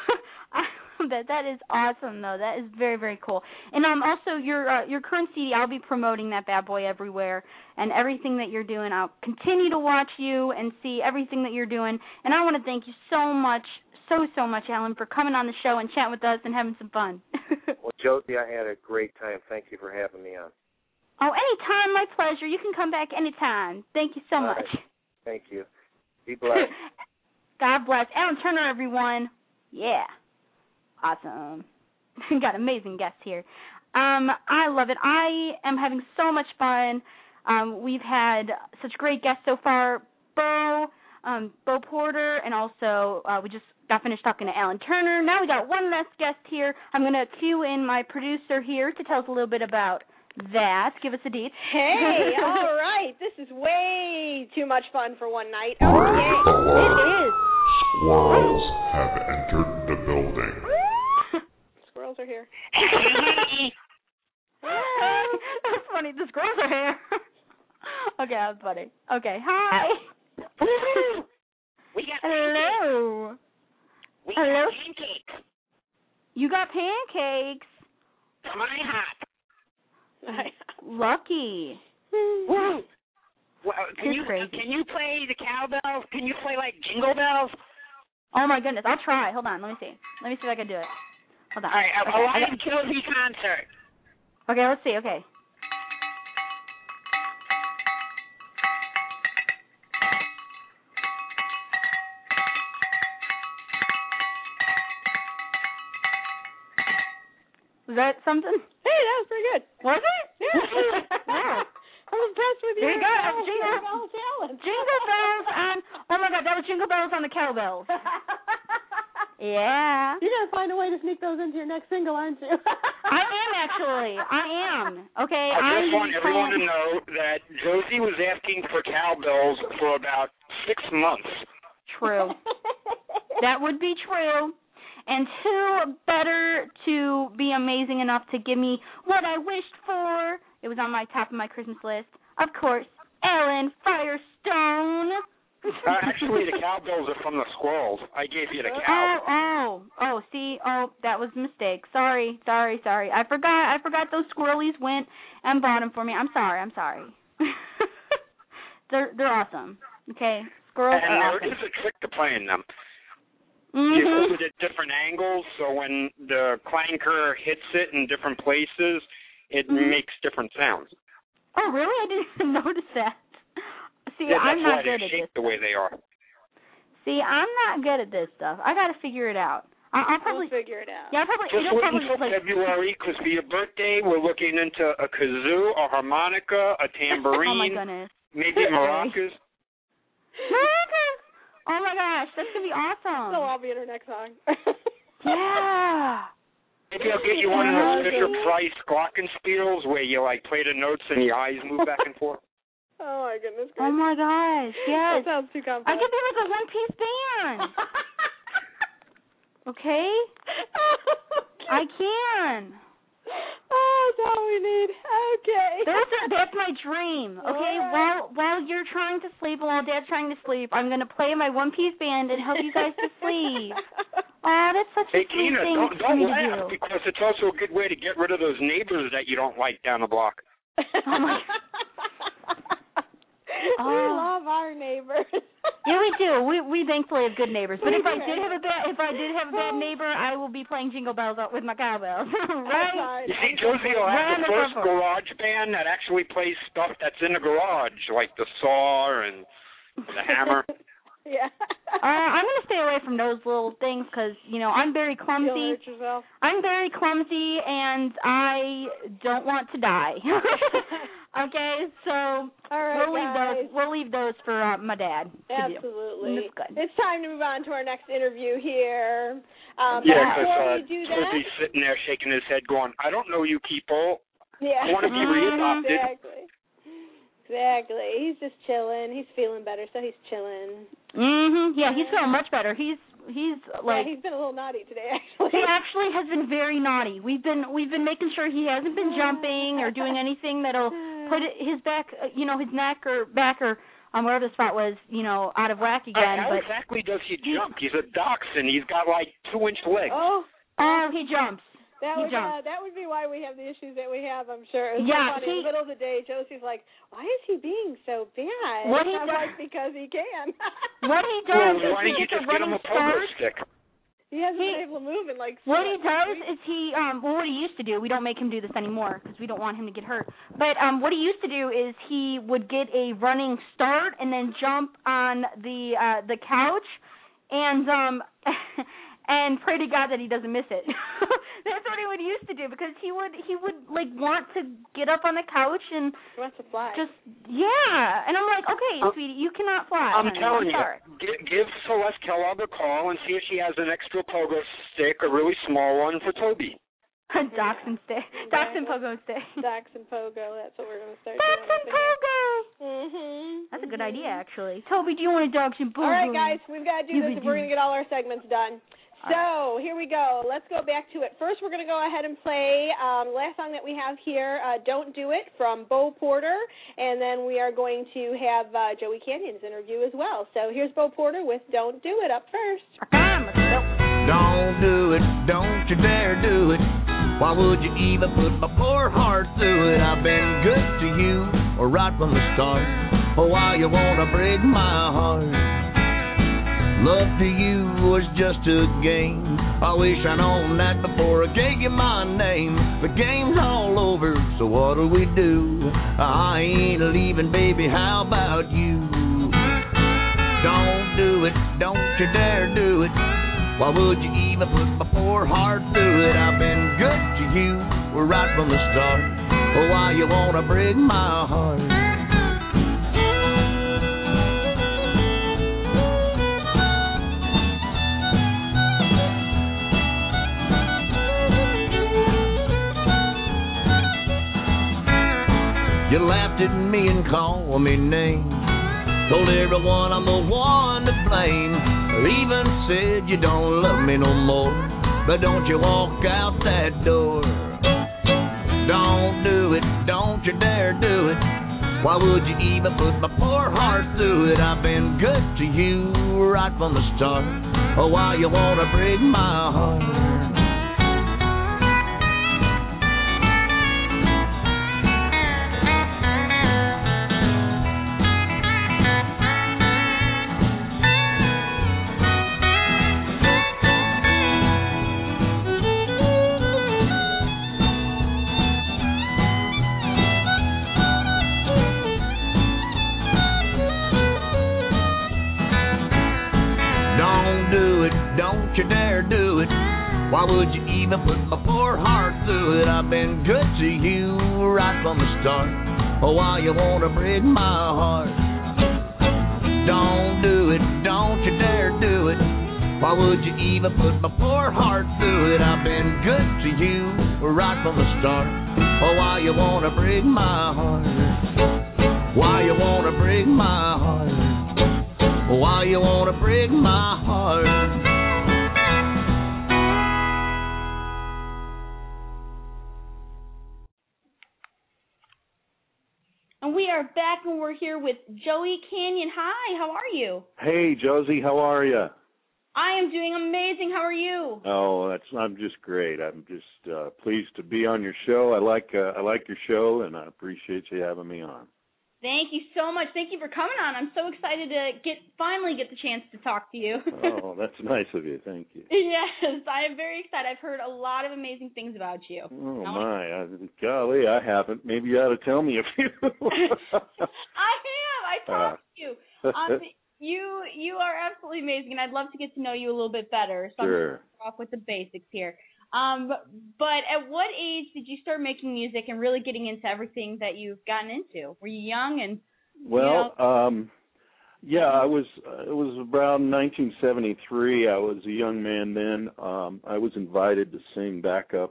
That is awesome, though. That is very, very cool. And also your current CD, I'll be promoting that bad boy everywhere, and everything that you're doing. I'll continue to watch you and see everything that you're doing. And I want to thank you so much, Alan, for coming on the show and chatting with us and having some fun. Well, Josie, I had a great time. Thank you for having me on. Oh, anytime, my pleasure. You can come back anytime. Thank you so much. Right. Thank you. Be blessed. God bless. Alan Turner, everyone. Yeah. Awesome. Got amazing guests here. I love it. I am having so much fun. We've had such great guests so far. Bo Porter, and also we just got finished talking to Alan Turner. Now we got one last guest here. I'm going to cue in my producer here to tell us a little bit about that. Give us a deets. Hey, all right. This is way too much fun for one night. Praise Okay. the Lord. It is. Squirrels have entered the building. Squirrels are here. That's funny. The squirrels are here. Okay, that's funny. Okay, hi. We got Hello. We Hello. got pancakes. You got pancakes. My hot. Lucky. Woo. Well, can You're crazy. you play the cowbells? Can you play like jingle bells? Oh my goodness, I'll try. Hold on, let me see. Let me see if I can do it. Hold on. All right, a Okay, I live Josie concert. okay, let's see. Okay. Was that something? Hey, that was pretty good. Was it? Yeah. Wow. I'm impressed with There you go. Jingle Bell challenge. Jingle bells on. Oh my God, that was jingle bells on the cowbells. Yeah. You're gonna find a way to sneak those into your next single, aren't you? I am actually. I am. Okay. I just want I'm everyone to playing- know that Josie was asking for cowbells for about 6 months. True. That would be true. And who better to be amazing enough to give me what I wished for? It was on my top of my Christmas list. Of course, Ellen Firestone. Actually, the cowbells are from the squirrels. I gave you the cow. See, that was a mistake. Sorry. I forgot those squirrelies went and bought them for me. I'm sorry. They're awesome. Okay, squirrels And are there awesome. is a trick to playing them. Mm-hmm. You hold it at different angles, so when the clanker hits it in different places, it makes different sounds. Oh, really? I didn't even notice that. See, Yeah, I'm that's not why good they're at this. shaped the way they are. See, I'm not good at this stuff. I got to figure it out. I'll probably We'll figure it out. Yeah, probably. Just it'll wait probably until February, because for your birthday, we're looking into a kazoo, a harmonica, a tambourine, Oh my goodness. maybe maracas. Maracas! Oh my gosh, that's gonna be awesome. They'll all be in our next song. Yeah. Maybe I'll get you one of those Fisher Price glockenspiels where you like play the notes and the eyes move back and forth. Oh my goodness. Oh my gosh, yes. That sounds too complex. I could be like a one-piece band. Okay? I can. Oh, that's all we need. Okay. That's my dream. Okay, All right. while you're trying to sleep, while Dad's trying to sleep, I'm gonna play my one-piece band and help you guys to sleep. Oh, that's such a Hey, sweet Tina, thing for don't me to laugh, do. because it's also a good way to get rid of those neighbors that you don't like down the block. Oh my. We love our neighbors. Yeah, we do. We thankfully have good neighbors. But We if I do. did have a bad neighbor, I will be playing jingle bells with my cowbells. Right? You see, Josie will have the first garage band that actually plays stuff that's in the garage, like the saw and the hammer. Yeah. I'm going to stay away from those little things because, I'm very clumsy. You'll hurt yourself. I'm very clumsy, and I don't want to die. Okay, so all right, we'll leave those for my dad to do. Absolutely. That's good. It's time to move on to our next interview here. Yeah, before because we do that, Josie's sitting there shaking his head going, I don't know you people. yeah. I want to be readopted. Exactly. He's just chilling. He's feeling better, so he's chilling. Yeah, he's feeling much better. He's like he's been a little naughty today, actually. He actually has been very naughty. We've been making sure he hasn't been jumping or doing anything that'll put his back, his neck or back or wherever the spot was, out of whack again. How exactly does he jump? He's a dachshund. He's got like 2-inch legs. Oh, he jumps. That jumps. That would be why we have the issues that we have, I'm sure. It's Yeah, so funny. In the middle of the day, Josie's like, why is he being so bad? What he I'm does- like, because he can. What he does Well, why is don't he you gets a just get him running a pogo start. stick? He hasn't been able to move in like What he 6 does weeks. is what he used to do, we don't make him do this anymore because we don't want him to get hurt. But what he used to do is he would get a running start and then jump on the couch and and pray to God that he doesn't miss it. That's what he would used to do because he would like want to get up on the couch and He wants to fly. just and I'm like, okay, sweetie, you cannot fly. I'm honey. telling you, sorry. give Celeste Kellogg a call and see if she has an extra pogo stick, a really small one for Toby. Docs and stay. Docs and Pogo stay. Docs and Pogo. That's what we're going to start Docs doing. and Pogo. Mm-hmm. That's a good idea, actually. Toby, do you want a Docs and Pogo? All right, guys, we've got to do this if we're going to get all our segments done. So here we go. Let's go back to it. First, we're going to go ahead and play the last song that we have here, Don't Do It, from Bo Porter. And then we are going to have Joey Canyon's interview as well. So here's Bo Porter with Don't Do It up first. Don't do it, don't you dare do it. Why would you even put my poor heart through it? I've been good to you, or right from the start. Oh, why you want to break my heart? Love to you was just a game. I wish I'd known that before I gave you my name. The game's all over, so what'll we do? I ain't leaving, baby, how about you? Don't do it, don't you dare do it. Why would you even put my poor heart through it? I've been good to you, right from the start. Oh, why you wanna break my heart? You laughed at me and called me names. Told everyone I'm the one to blame. Even said you don't love me no more. But don't you walk out that door. Don't do it, don't you dare do it. Why would you even put my poor heart through it? I've been good to you right from the start. Oh, why you wanna break my heart? Don't you dare do it. Why would you even put my poor heart through it? I've been good to you right from the start. Oh, why you wanna break my heart? Don't do it, don't you dare do it. Why would you even put my poor heart through it? I've been good to you right from the start. Oh, why you wanna break my heart? Why you wanna break my heart? Why you wanna break my heart? And we are back, and we're here with Joey Canyon. Hi, how are you? Hey, Josie, how are you? I am doing amazing. How are you? Oh, I'm just great. I'm just pleased to be on your show. I like your show, and I appreciate you having me on. Thank you so much. Thank you for coming on. I'm so excited to finally get the chance to talk to you. Oh, that's nice of you. Thank you. Yes, I am very excited. I've heard a lot of amazing things about you. Oh, golly, I haven't. Maybe you ought to tell me a few. I have. I talked to you. You are absolutely amazing, and I'd love to get to know you a little bit better. So sure. I'm going to start off with the basics here. But at what age did you start making music and really getting into everything that you've gotten into? Were you young and? Well, yeah, it was around 1973. I was a young man then. I was invited to sing backup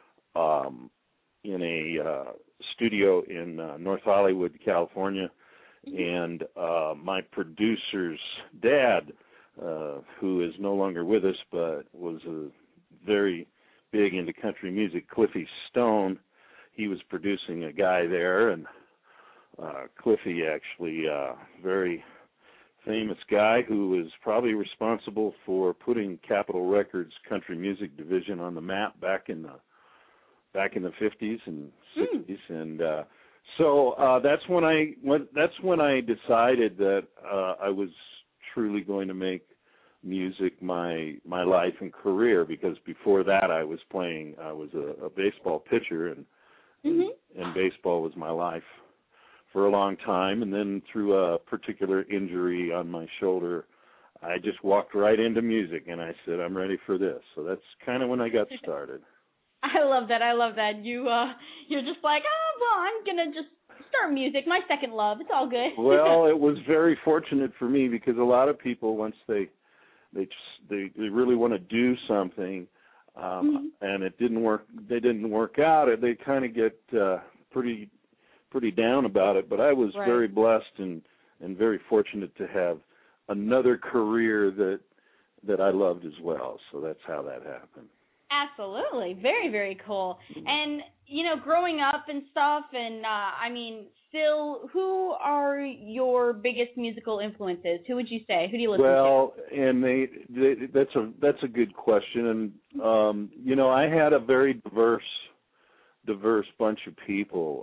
in a studio in North Hollywood, California, and my producer's dad, who is no longer with us, but was very big into country music, Cliffy Stone. He was producing a guy there, and Cliffy actually very famous guy who was probably responsible for putting Capitol Records country music division on the map back in the 50s and 60s, and so that's when I decided that I was truly going to make music my life and career, because before that I was a baseball pitcher, and baseball was my life for a long time, and then through a particular injury on my shoulder, I just walked right into music, and I said, I'm ready for this. So that's kind of when I got started. I love that. You're just like, oh, well, I'm going to just start music, my second love. It's all good. Well, it was very fortunate for me, because a lot of people, once they really want to do something, and it didn't work. They didn't work out. They kind of get pretty down about it. But I was very blessed and very fortunate to have another career that I loved as well. So that's how that happened. Absolutely. Very, very cool. And, growing up and stuff, and, still, who are your biggest musical influences? Who would you say? Who do you listen to? Well, and that's a good question. And, I had a very diverse bunch of people.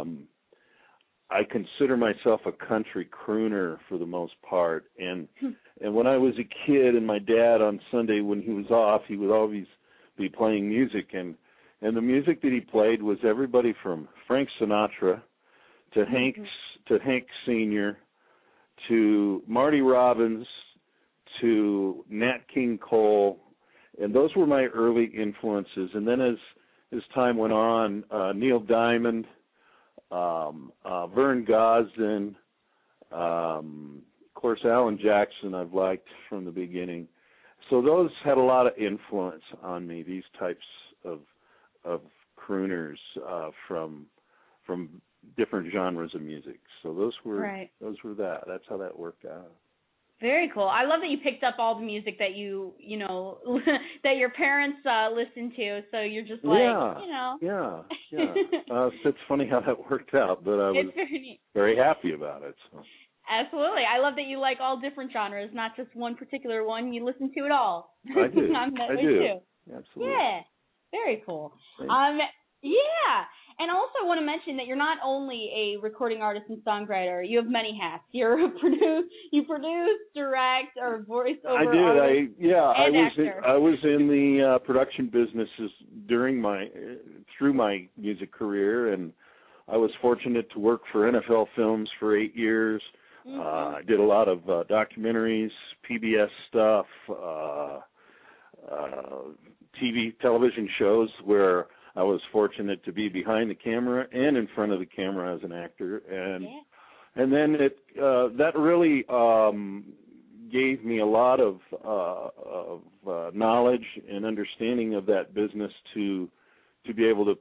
I consider myself a country crooner for the most part. And when I was a kid, and my dad on Sunday when he was off, he would always be playing music, and the music that he played was everybody from Frank Sinatra to Hank Sr. to Marty Robbins to Nat King Cole, and those were my early influences. And then as time went on, Neil Diamond, Vern Gosdin, of course Alan Jackson I've liked from the beginning. So those had a lot of influence on me, these types of crooners from different genres of music. So those were that. That's how that worked out. Very cool. I love that you picked up all the music that you that your parents listened to. So you're just like, Yeah. It's funny how that worked out, but I was very happy about it. So. Absolutely. I love that you like all different genres, not just one particular one. You listen to it all. I do. I do. Absolutely. Yeah. Very cool. Thanks. Yeah. And also want to mention that you're not only a recording artist and songwriter, you have many hats. You produce, direct, or voice over artist. I was in the production businesses through my music career, and I was fortunate to work for NFL Films for 8 years. I did a lot of documentaries, PBS stuff, television shows where I was fortunate to be behind the camera and in front of the camera as an actor, and then that really gave me a lot of knowledge and understanding of that business to be able to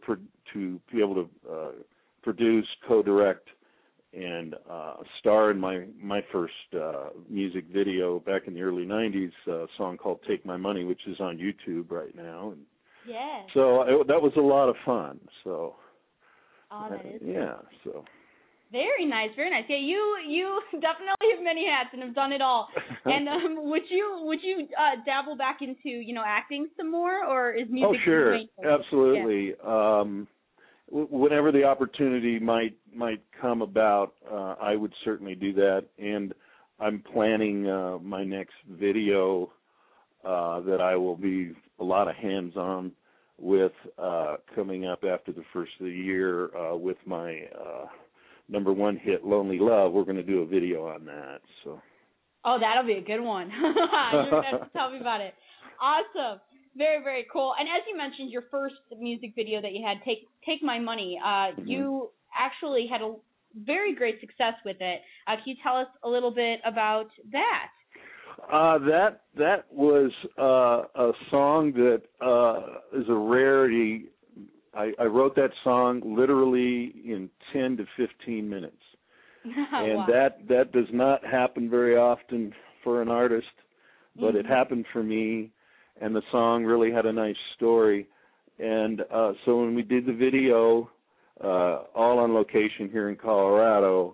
produce, co-direct, and star in my first music video back in the early 90s, a song called Take My Money, which is on YouTube right now. And so that was a lot of fun. So that is so very nice, very nice. Yeah, you definitely have many hats and have done it all. And would you dabble back into acting some more, or is music? Oh, sure, absolutely. Yeah. Whenever the opportunity might come about, I would certainly do that. And I'm planning my next video that I will be a lot of hands-on with coming up after the first of the year with my number one hit, Lonely Love. We're going to do a video on that. So. Oh, that'll be a good one. You're going to have to tell me about it. Awesome. Very, very cool. And as you mentioned, your first music video that you had, Take My Money, you actually had a very great success with it. Can you tell us a little bit about that? That was a song that is a rarity. I wrote that song literally in 10 to 15 minutes. And that does not happen very often for an artist, but it happened for me. And the song really had a nice story. And so when we did the video, all on location here in Colorado,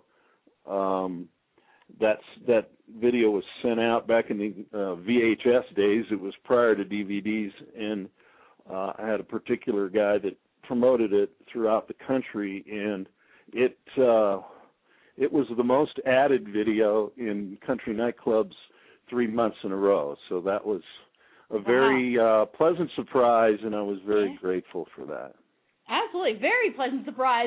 that video was sent out back in the VHS days. It was prior to DVDs, and I had a particular guy that promoted it throughout the country, and it was the most added video in country nightclubs 3 months in a row. So that was a very pleasant surprise, and I was very grateful for that. Absolutely. Very pleasant surprise.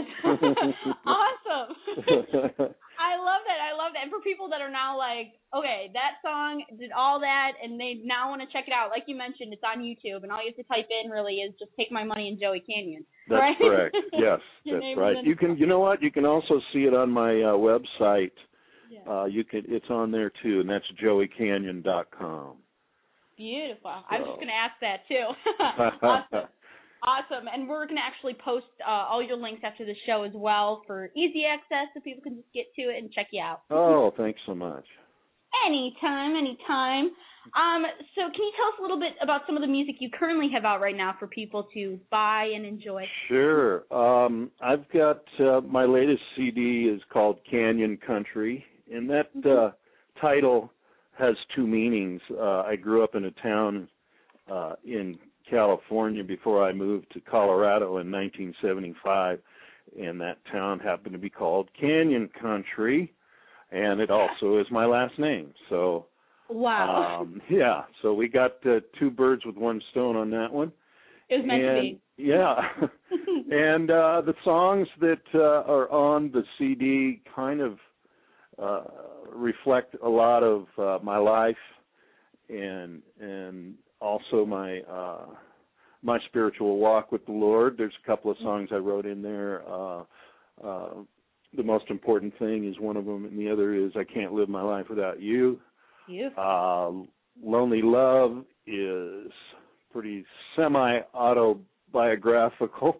Awesome. I love that. And for people that are now like, okay, that song did all that, and they now want to check it out. Like you mentioned, it's on YouTube, and all you have to type in really is just Take My Money and Joey Canyon. That's right? correct. Yes, that's right. You know what? You can also see it on my website. Yeah. It's on there too, and that's joeycanyon.com. Beautiful. I was just going to ask that too. Awesome. And we're going to actually post all your links after the show as well for easy access so people can just get to it and check you out. Oh, thanks so much. Anytime. So can you tell us a little bit about some of the music you currently have out right now for people to buy and enjoy? Sure. I've got my latest CD is called Canyon Country, and that title has two meanings. I grew up in a town in California before I moved to Colorado in 1975, and that town happened to be called Canyon Country, and it also is my last name. So, wow. Yeah, so we got two birds with one stone on that one. It was meant to be. Yeah, and the songs that are on the CD kind of reflect a lot of my life and also my my spiritual walk with the Lord. There's a couple of songs I wrote in there. The most important thing is one of them, and the other is I Can't Live My Life Without You. Lonely Love is pretty semi-autobiographical.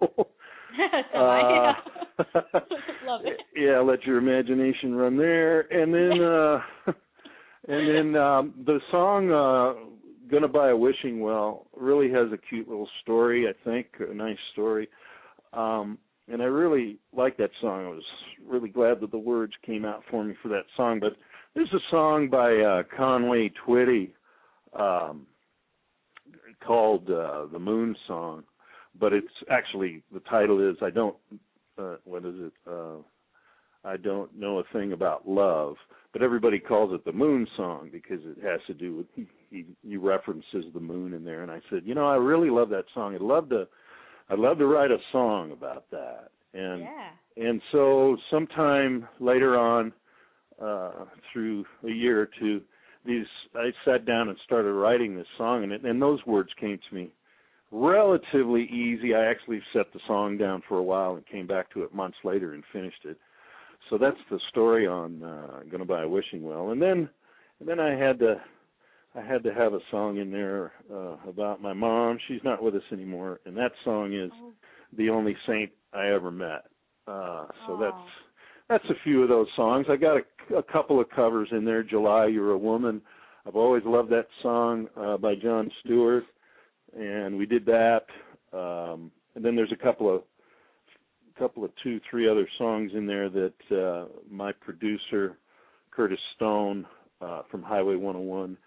Love it. Yeah, let your imagination run there. And then the song Gonna Buy a Wishing Well really has a cute little story, I think, a nice story. And I really like that song. I was really glad that the words came out for me for that song. But there's a song by Conway Twitty called The Moon Song. But it's actually, the title is, I Don't Know a Thing About Love. But everybody calls it The Moon Song because it has to do with, he references the moon in there. And I said, I really love that song. I'd love to write a song about that. And so sometime later on, through a year or two, I sat down and started writing this song, and those words came to me relatively easy. I actually set the song down for a while and came back to it months later and finished it. So that's the story on Gonna Buy a Wishing Well. And then I had to have a song in there about my mom. She's not with us anymore, and that song is The Only Saint I Ever Met. So that's a few of those songs. I got a couple of covers in there. July, You're a Woman. I've always loved that song by Jon Stewart, and we did that. And then there's a couple of 2, 3 other songs in there that my producer, Curtis Stone, from Highway 101,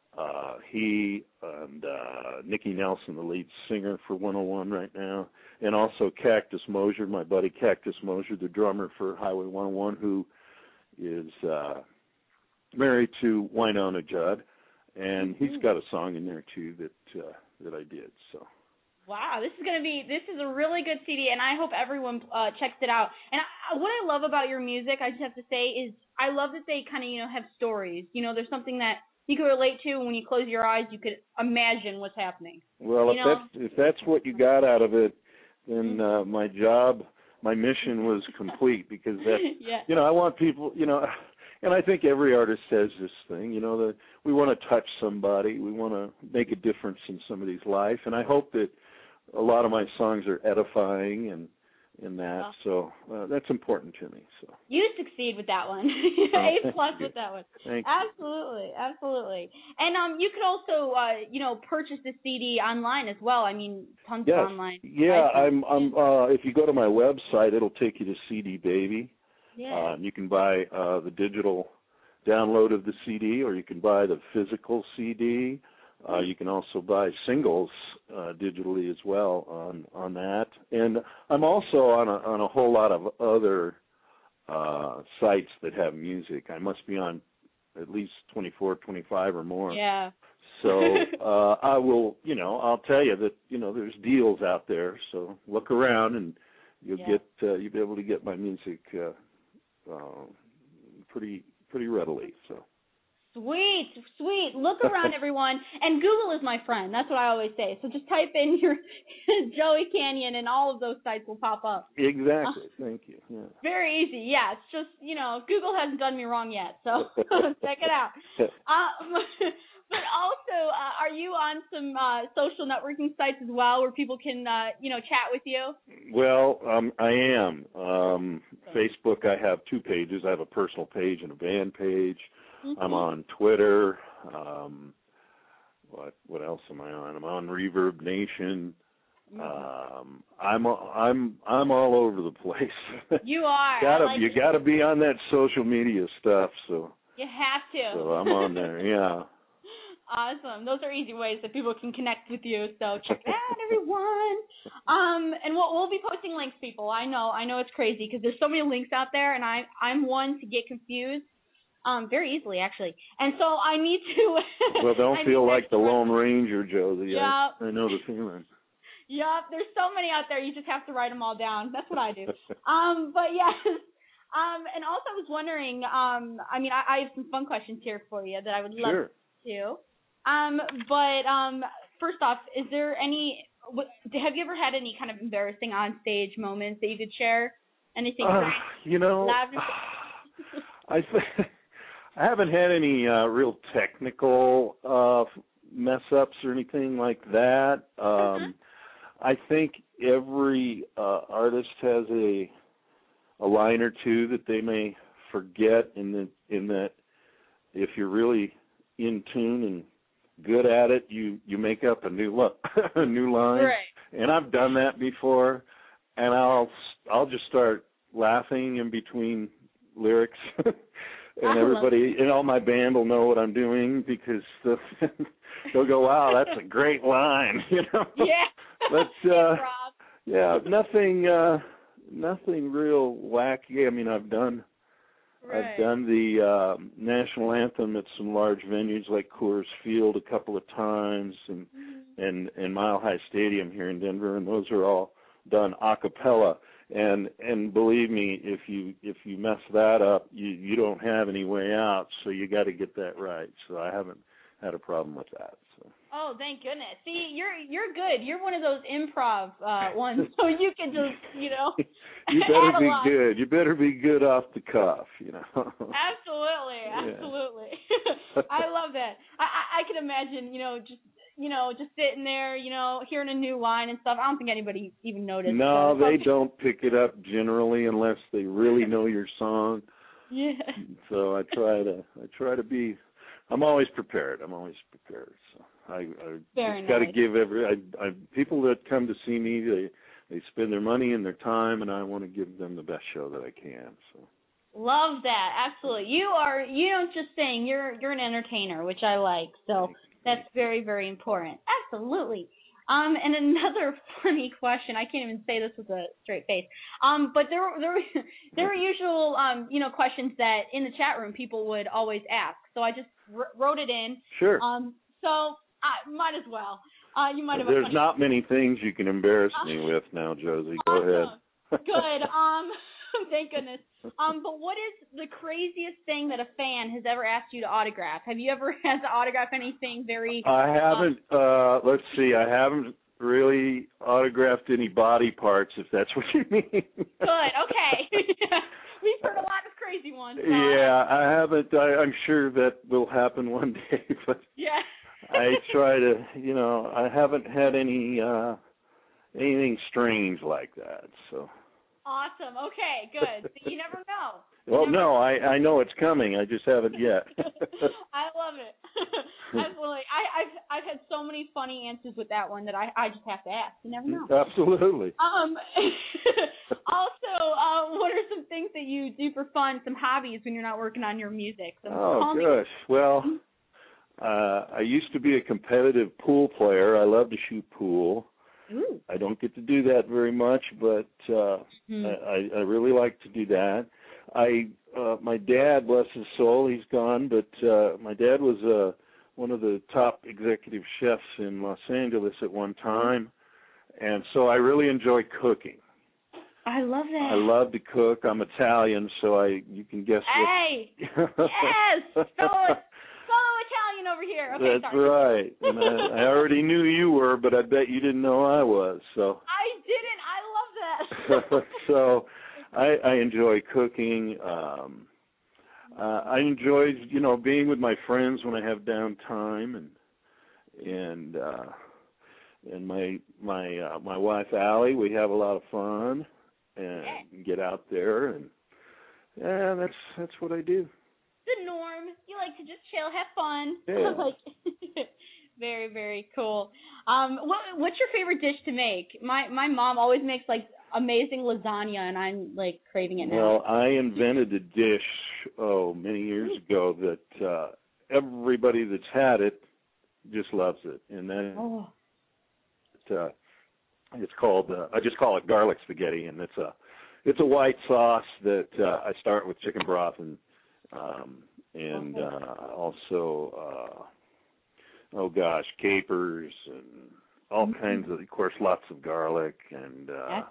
he and Nikki Nelson, the lead singer for 101 right now, and also Cactus Mosier, my buddy Cactus Mosier, the drummer for Highway 101, who is married to Wynonna Judd, and he's got a song in there too that I did. So. Wow, this is a really good CD, and I hope everyone checks it out. And what I love about your music, I just have to say, is I love that they kind of, have stories. There's something that you can relate to. When you close your eyes, you could imagine what's happening. Well, if that's what you got out of it, then my mission was complete, because that's, I want people, and I think every artist says this thing, that we want to touch somebody, we want to make a difference in somebody's life, and I hope that a lot of my songs are edifying and that, so that's important to me. So you succeed with that one. A+ with that one. Thank you. Absolutely. And you could also purchase the CD online as well. I mean, tons of online. Yeah, I'm if you go to my website, it'll take you to CD Baby. Yeah. You can buy the digital download of the CD, or you can buy the physical CD. You can also buy singles digitally as well on that. And I'm also on a whole lot of other sites that have music. I must be on at least 24, 25 or more. Yeah. So I will, I'll tell you that, there's deals out there. So look around and you'll be able to get my music pretty readily. So. Sweet. Look around, everyone. And Google is my friend. That's what I always say. So just type in your Joey Canyon, and all of those sites will pop up. Exactly. Thank you. Yeah. Very easy. Yeah, it's just, Google hasn't done me wrong yet. So check it out. But also, are you on some social networking sites as well where people can, chat with you? Well, I am. Facebook, I have 2 pages. I have a personal page and a band page. Mm-hmm. I'm on Twitter. What else am I on? I'm on Reverb Nation. I'm all over the place. You are. You gotta be on that social media stuff. So you have to. So I'm on there. Yeah. Awesome. Those are easy ways that people can connect with you. So check that out, everyone. And we'll be posting links, people. I know it's crazy because there's so many links out there, and I'm one to get confused. Very easily, actually. And so I need to... Well, don't feel like the Lone Ranger, Josie. Yep. I know the feeling. Yep, there's so many out there. You just have to write them all down. That's what I do. But yes. And also I was wondering, I have some fun questions here for you that I would love to. But first off, is there have you ever had any kind of embarrassing on-stage moments that you could share? Anything? I haven't had any real technical mess-ups or anything like that. I think every artist has a line or two that they may forget in that if you're really in tune and good at it, you make up a new line. Right. And I've done that before, and I'll just start laughing in between lyrics. And everybody, and all my band will know what I'm doing because they'll go, "Wow, that's a great line," Yeah. But nothing real wacky. I mean, I've done the national anthem at some large venues like Coors Field a couple of times, and Mile High Stadium here in Denver, and those are all done a cappella. And believe me, if you mess that up, you don't have any way out. So you got to get that right. So I haven't had a problem with that. So. Oh, thank goodness. See, you're good. You're one of those improv ones, so you can just you better be good. You better be good off the cuff. Absolutely. I love that. I can imagine. Just sitting there, hearing a new line and stuff. I don't think anybody even noticed. No, they don't pick it up generally unless they really know your song. Yeah. So I try to be. I'm always prepared. So I just got to give people that come to see me. They spend their money and their time, and I want to give them the best show that I can. So. Love that. Absolutely. You don't just sing. You're an entertainer, which I like. So. That's very, very important. Absolutely. And another funny question. I can't even say this with a straight face. But there were usual, questions that in the chat room people would always ask. So I just wrote it in. Sure. So I might as well. You might have. There's not many things you can embarrass me with now, Josie. Go ahead. Good. Thank goodness. But what is the craziest thing that a fan has ever asked you to autograph? Have you ever had to autograph anything very... I haven't. Let's see. I haven't really autographed any body parts, if that's what you mean. Good. Okay. We've heard a lot of crazy ones. Yeah, I haven't. I'm sure that will happen one day. But yeah. I try to, I haven't had anything strange like that, so... Awesome. Okay, good. So you never know. Well, no, I know it's coming. I just haven't yet. I love it. Absolutely. I've had so many funny answers with that one that I just have to ask. You never know. Absolutely. Also, what are some things that you do for fun, some hobbies when you're not working on your music? Gosh. Well, I used to be a competitive pool player. I love to shoot pool. Ooh. I don't get to do that very much, but I really like to do that. My dad, bless his soul, he's gone, but my dad was one of the top executive chefs in Los Angeles at one time, and so I really enjoy cooking. I love that. I love to cook. I'm Italian, so you can guess Hey! Yes! Fellow Italian over here. Okay, That's right. And I already knew you were, but I bet you didn't know I was. So I didn't. I love that. So I enjoy cooking. I enjoy, being with my friends when I have downtime, and my wife Allie, we have a lot of fun and get out there, and that's what I do. The norm. You like to just chill, have fun. Yeah. Very, very cool. What's your favorite dish to make? My mom always makes like amazing lasagna, and I'm like craving it now. Well, I invented a dish many years ago that everybody that's had it just loves it, and then it's called I just call it garlic spaghetti, and it's a white sauce that I start with chicken broth and also capers and all kinds of course, lots of garlic and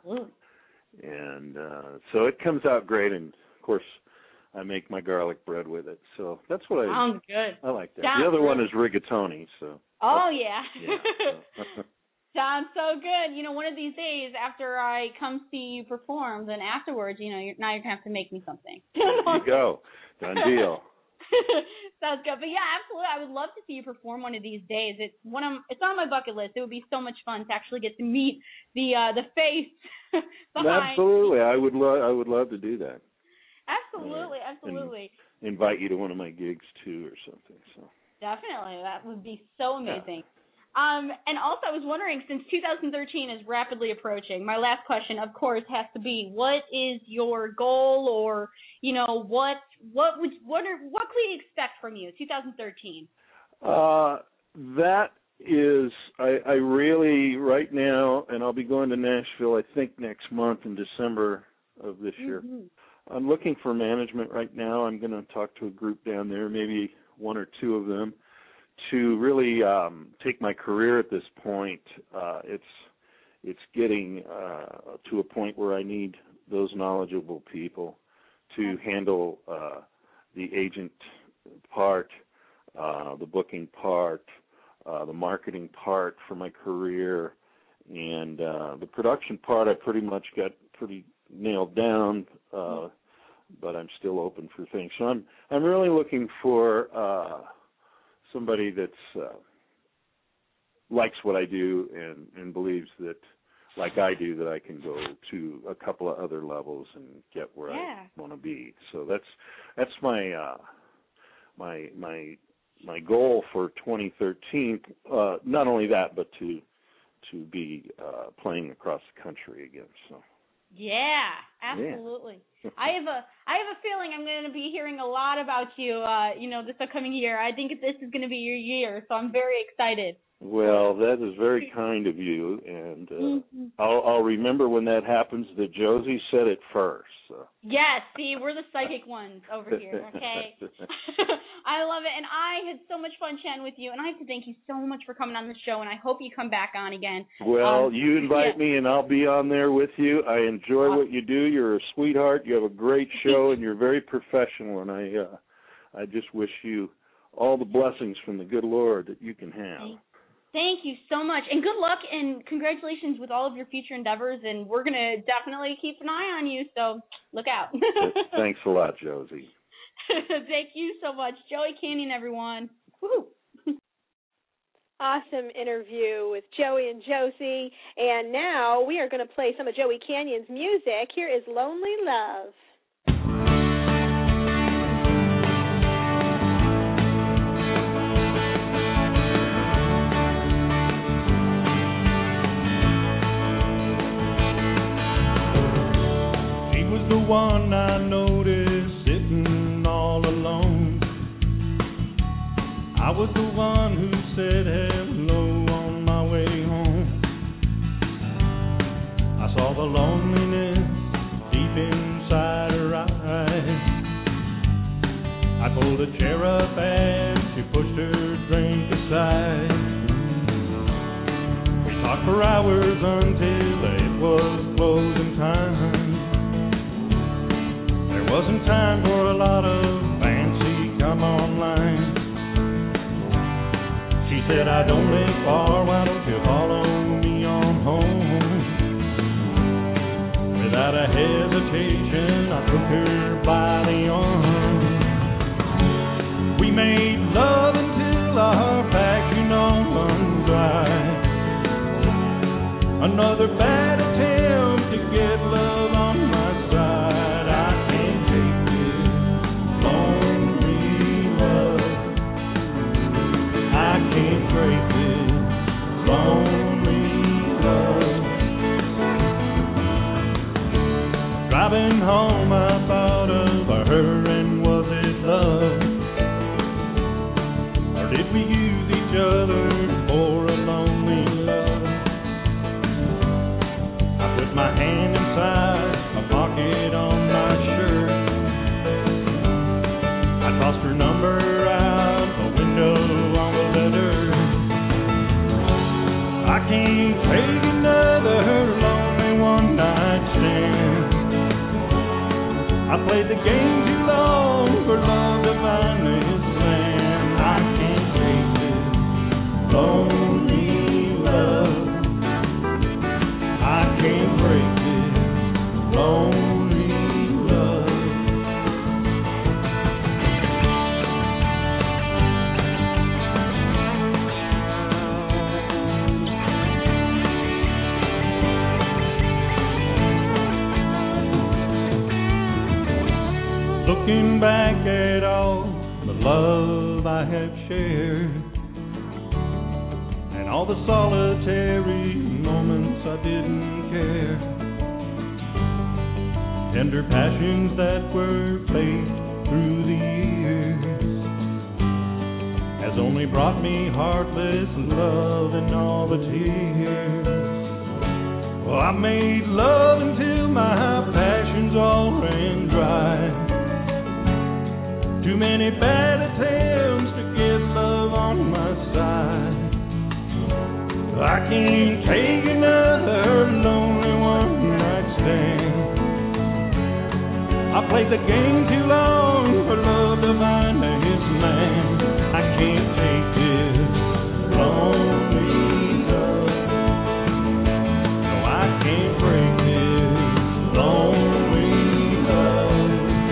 so it comes out great, and of course I make my garlic bread with it. So that's what Sounds good. I like that. Sounds the other good. one is rigatoni. So. Yeah. Sounds so good. You know, one of these days after I come see you perform, then afterwards, you know, you're going to have to make me something. There you go. Done deal. Sounds good. But yeah, absolutely. I would love to see you perform one of these days. It's on my bucket list. It would be so much fun to actually get to meet the face behind. Absolutely. I would love to do that. Absolutely. And invite you to one of my gigs too or something. So. Definitely. That would be so amazing. And also I was wondering, since 2013 is rapidly approaching, my last question, of course, has to be, what is your goal, or, you know, what can we expect from you 2013? That is, I really, right now, and I'll be going to Nashville, I think, next month in December of this year. I'm looking for management right now. I'm going to talk to a group down there, maybe one or two of them, to really take my career at this point. It's getting to a point where I need those knowledgeable people to handle the agent part, the booking part, the marketing part for my career, and the production part I pretty much got pretty nailed down, but I'm still open for things. So I'm really looking for somebody that's likes what I do and believes that, like I do, that I can go to a couple of other levels and get where I want to be. So that's my my goal for 2013. Not only that, but to be playing across the country again. So. Yeah, absolutely. Yeah. I have a feeling I'm going to be hearing a lot about you, this upcoming year. I think this is going to be your year, so I'm very excited. Well, that is very kind of you, and I'll remember when that happens that Josie said it first. So. Yes, see, we're the psychic ones over here, okay? I love it, and I had so much fun chatting with you, and I have to thank you so much for coming on the show, and I hope you come back on again. Well, you invite me, and I'll be on there with you. I enjoy what you do. You're a sweetheart. You have a great show, and you're very professional, and I just wish you all the blessings from the good Lord that you can have. Thank you so much, and good luck, and congratulations with all of your future endeavors, and we're going to definitely keep an eye on you, so look out. Thanks a lot, Josie. Thank you so much. Joey Canyon, everyone. Woo-hoo. Awesome interview with Joey and Josie, and now we are going to play some of Joey Canyon's music. Here is Lonely Love. The one I noticed sitting all alone. I was the one who said hello on my way home. I saw the loneliness deep inside her eyes. I pulled a chair up and she pushed her drink aside. We talked for hours until it was closing time. Wasn't time for a lot of fancy come online. She said, I don't live far, why don't you follow me on home? Without a hesitation, I took her by the arm. We made love until our passion on Another bad attempt to get love on my side. I can't take this lonely love. I can't break this lonely love. Driving home, I thought of her, and was it love? Or did we use each other for a lonely love? I put my hand inside a pocket on my shirt. I tossed her number out the window on the letter. I can't take another lonely one night stand. I played the game too long for love to find this man. I can't take this lonely love. I can't break this lonely love. Looking back at all the love I have shared, and all the solitary moments I didn't care, tender passions that were played through the years, has only brought me heartless love and all the tears. Well, I made love until my passions all ran dry. Too many bad attempts to get love on my side. I can't take another lonely one night stand. I played the game too long for love to find his man. I can't take this lonely love. No, I can't break this lonely love.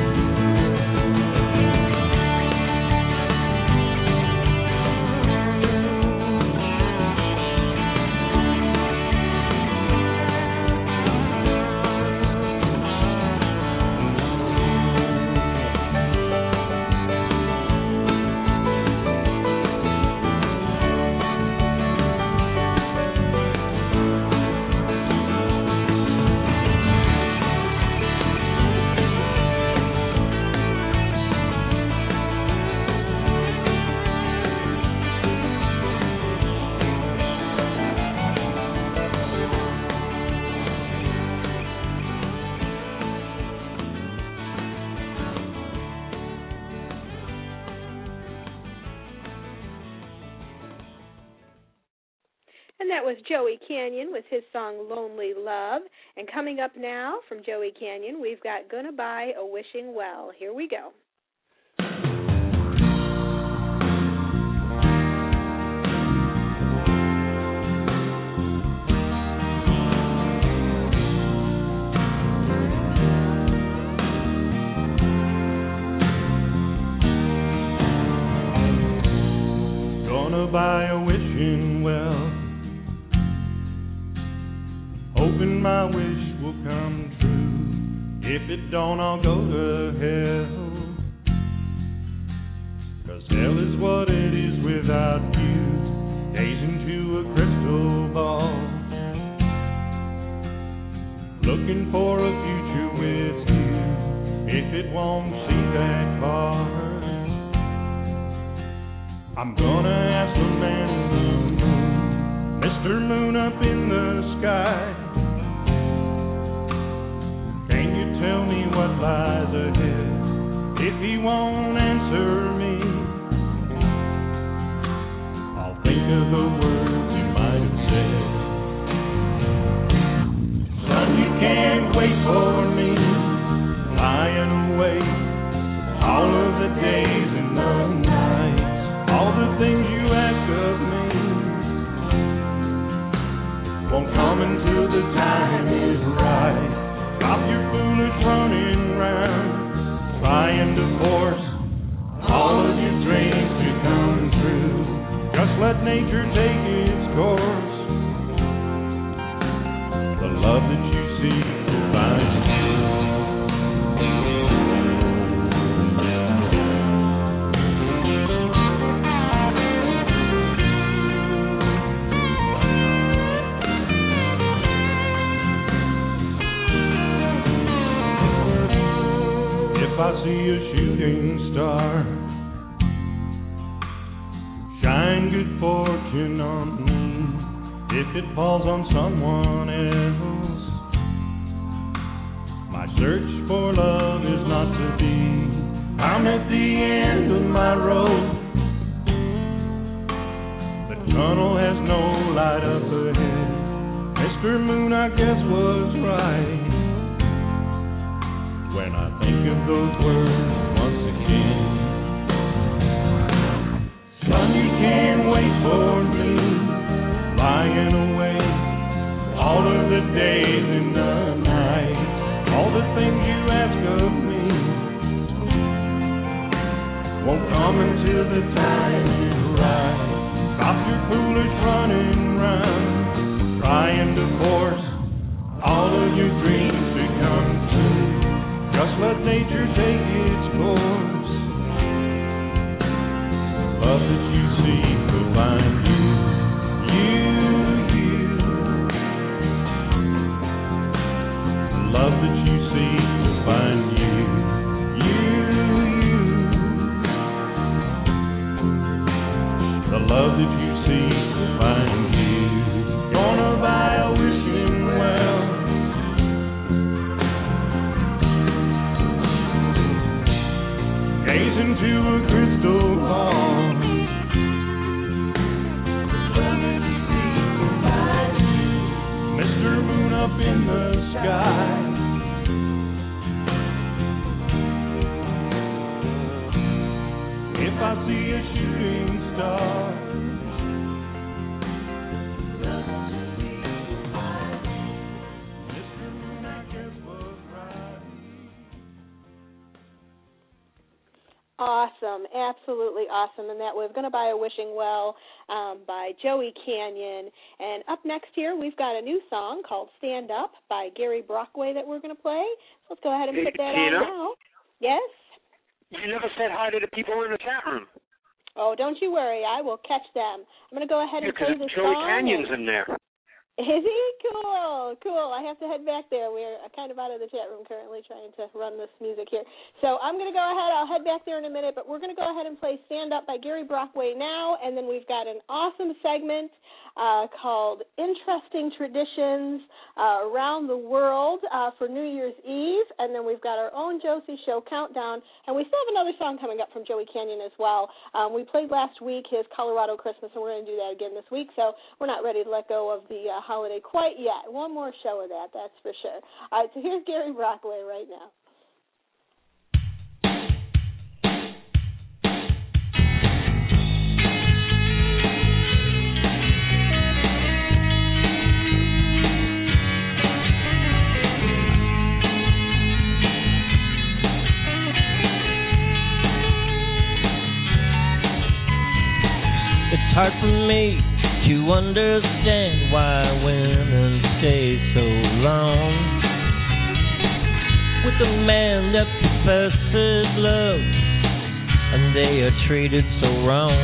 And that was Joey Canyon with his song Lonely Love. And coming up now from Joey Canyon, we've got Gonna Buy a Wishing Well. Here we go. Gonna buy a wishing well, hoping my wish will come true. If it don't, I'll go to hell, 'cause hell is what it is without you. Gaze into a crystal ball, looking for a future with you. If it won't see that far, I'm gonna ask the man in the moon, Mr. Moon up in the sky, can you tell me what lies ahead? If he won't answer me, I'll think of the words he might have said. Son, you can't wait for me, lying awake all of the days and the nights. All the things you ask of me won't come until the time is right. Stop your foolish running round, trying to force all of your dreams to come true. Just let nature take its course. love that you seek will find you. If I see a shooting star shine good fortune on me, if it falls on someone else, my search for love is not to be. I'm at the end of my road. The tunnel has no light up ahead. Mr. Moon, I guess, was right when I think of those words once again. Son, you can't wait for me, lying awake all of the days and the nights. All the things you ask of me won't come until the time is right. Stop your foolish running round, trying to force all of your dreams to come true. Just let nature take its course. Love that you seek will find you. The love that you seek will find you. The love that you seek will find you. Gonna buy a wishing well, gaze into a crystal ball. Mr. Moon up in the sky. If I see a shooting star, Mr. Moon, I guess, was right. Awesome, absolutely awesome. And that was Gonna Buy a Wishing Well by Joey Canyon. And up next here, we've got a new song called Stand Up by Gary Brockway that we're going to play. So let's go ahead and put that on now. Yes? You never said hi to the people in the chat room. Oh, don't you worry. I will catch them. I'm going to go ahead and play this Joey song. Canyon's in there. Is he? Cool, cool. I have to head back there. We're kind of out of the chat room currently trying to run this music here. So I'm going to go ahead. I'll head back there in a minute, but we're going to go ahead and play Stand Up by Gary Brockway now, and then we've got an awesome segment called Interesting Traditions Around the World for New Year's Eve, and then we've got our own Josie Show Countdown, and we still have another song coming up from Joey Canyon as well. We played last week his Colorado Christmas, and we're going to do that again this week, so we're not ready to let go of the holiday quite yet. One more show of that, that's for sure. All right, so here's Gary Brockway right now. It's hard for me to understand why women stay so long with a man that professes love and they are treated so wrong.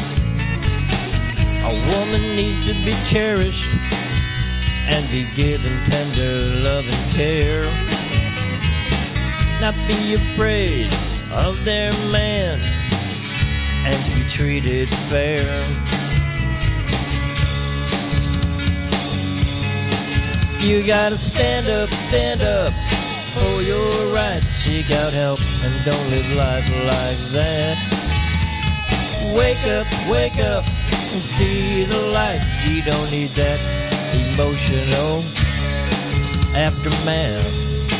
A woman needs to be cherished and be given tender love and care, not be afraid of their man and be treated fair. You gotta stand up for your rights. Seek out help and don't live life like that. Wake up and see the light. You don't need that emotional aftermath.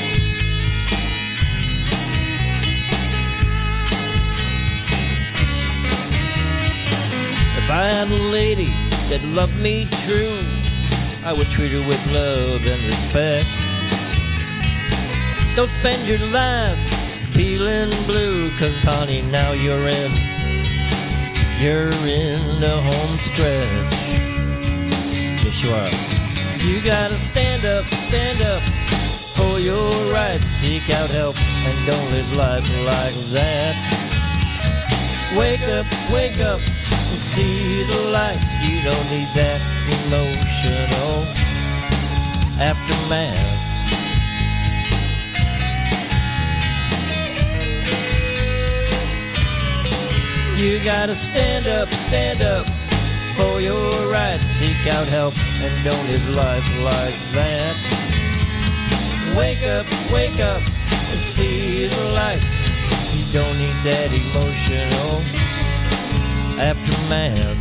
If I had a lady that loved me true, I would treat her with love and respect. Don't spend your life feeling blue, 'cause honey, now you're in the home stretch. Yes, you are. You gotta stand up seek out help, and don't live life like that. Wake up, and see the light. You don't need that emotional aftermath. You gotta stand up for your right. Seek out help and don't live life like that. Wake up and see the light. You don't need that emotional aftermath.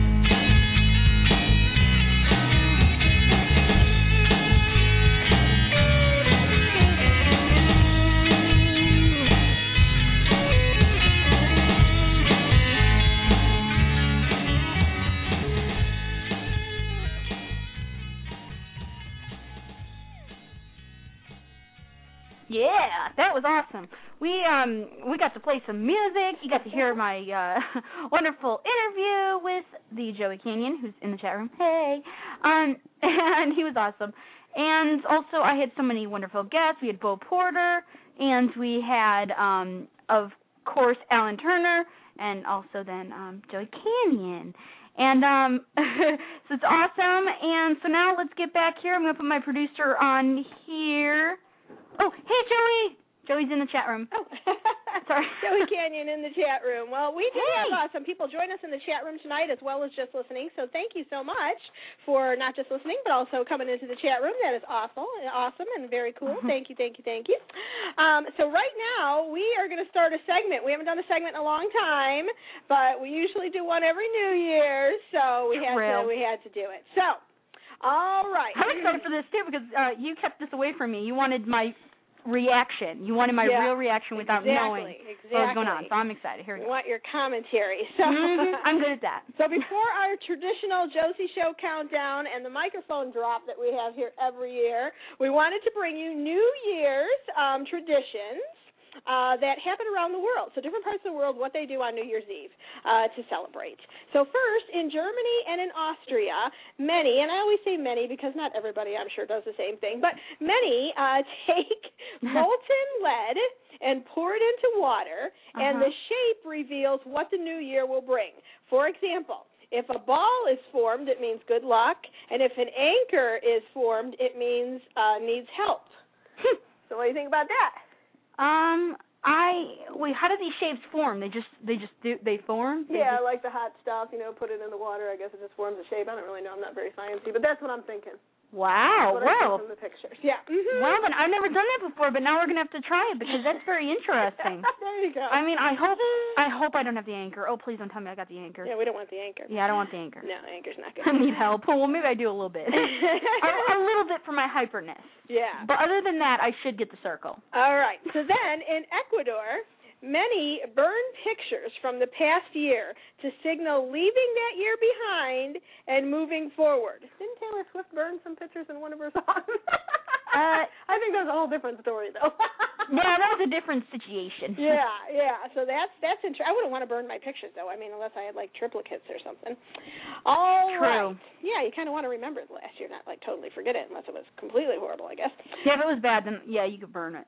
Yeah, that was awesome. We got to play some music. You got to hear my wonderful interview with the Joey Canyon, who's in the chat room. Hey, and he was awesome. And also, I had so many wonderful guests. We had Bo Porter, and we had, of course, Alan Turner, and also then Joey Canyon. And so it's awesome. And so now let's get back here. I'm going to put my producer on here. Oh, hey, Joey. Joey's in the chat room. Oh, sorry. Joey Canyon in the chat room. Well, we do have some people join us in the chat room tonight as well as just listening, so thank you so much for not just listening but also coming into the chat room. That is awesome and very cool. Thank you. So right now we are going to start a segment. We haven't done a segment in a long time, but we usually do one every New Year's, so we had to do it. So, all right. I'm excited for this, too, because you kept this away from me. You wanted my reaction. You wanted my real reaction without knowing what was going on. So I'm excited. Here we go. We want your commentary. So I'm good at that. So before our traditional Josie Show countdown and the microphone drop that we have here every year, we wanted to bring you New Year's traditions that happen around the world. So different parts of the world, what they do on New Year's Eve to celebrate. So first, in Germany and in Austria, many, and I always say many because not everybody, I'm sure, does the same thing, but many take molten lead and pour it into water, and the shape reveals what the new year will bring. For example, if a ball is formed, it means good luck, and if an anchor is formed, it means needs help. So what do you think about that? How do these shapes form? They form? Yeah, like the hot stuff, put it in the water. I guess it just forms a shape. I don't really know. I'm not very sciencey, but that's what I'm thinking. Wow. Well, from the pictures. Yeah. Well, but I've never done that before, but now we're going to have to try it because that's very interesting. There you go. I mean, I hope I don't have the anchor. Oh, please don't tell me I got the anchor. Yeah, we don't want the anchor. Yeah, I don't want the anchor. No, anchor's not good. I need help. Well, maybe I do a little bit. a little bit for my hyperness. Yeah. But other than that, I should get the circle. All right. So then in Ecuador, many burn pictures from the past year to signal leaving that year behind and moving forward. Didn't Taylor Swift burn some pictures in one of her songs? I think that's a whole different story, though. Yeah, that was a different situation. Yeah. So that's interesting. I wouldn't want to burn my pictures, though. I mean, unless I had, triplicates or something. All right. Yeah, you kind of want to remember the last year, not, totally forget it, unless it was completely horrible, I guess. Yeah, if it was bad, then, yeah, you could burn it.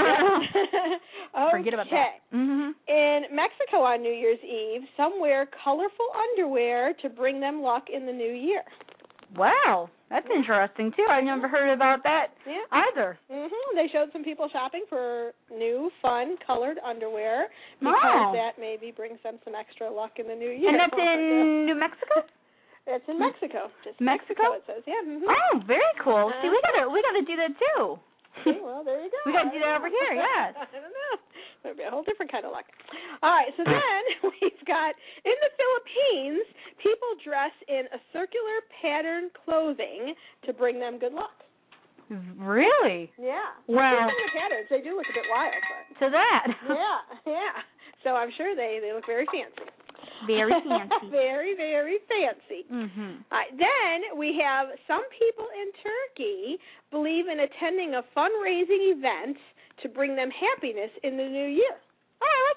Okay. Forget about that. Mm-hmm. In Mexico on New Year's Eve, some wear colorful underwear to bring them luck in the new year. Wow, that's interesting, too. I never heard about that either. Mm-hmm. They showed some people shopping for new, fun, colored underwear because that maybe brings them some extra luck in the new year. And that's in New Mexico? That's in Mexico. Just Mexico? It says, yeah. Mm-hmm. Oh, very cool. See, we gotta do that, too. Okay, well, there you go. We got to do that over here, yes. I don't know. That would be a whole different kind of luck. All right, so then we've got, in the Philippines, people dress in a circular pattern clothing to bring them good luck. Really? Yeah. Wow. The patterns, they do look a bit wild. But... To that. Yeah. So I'm sure they look very fancy. Very fancy. Very, very fancy. Mm-hmm. Then we have some people in Turkey believe in attending a fundraising event to bring them happiness in the new year. Oh, I like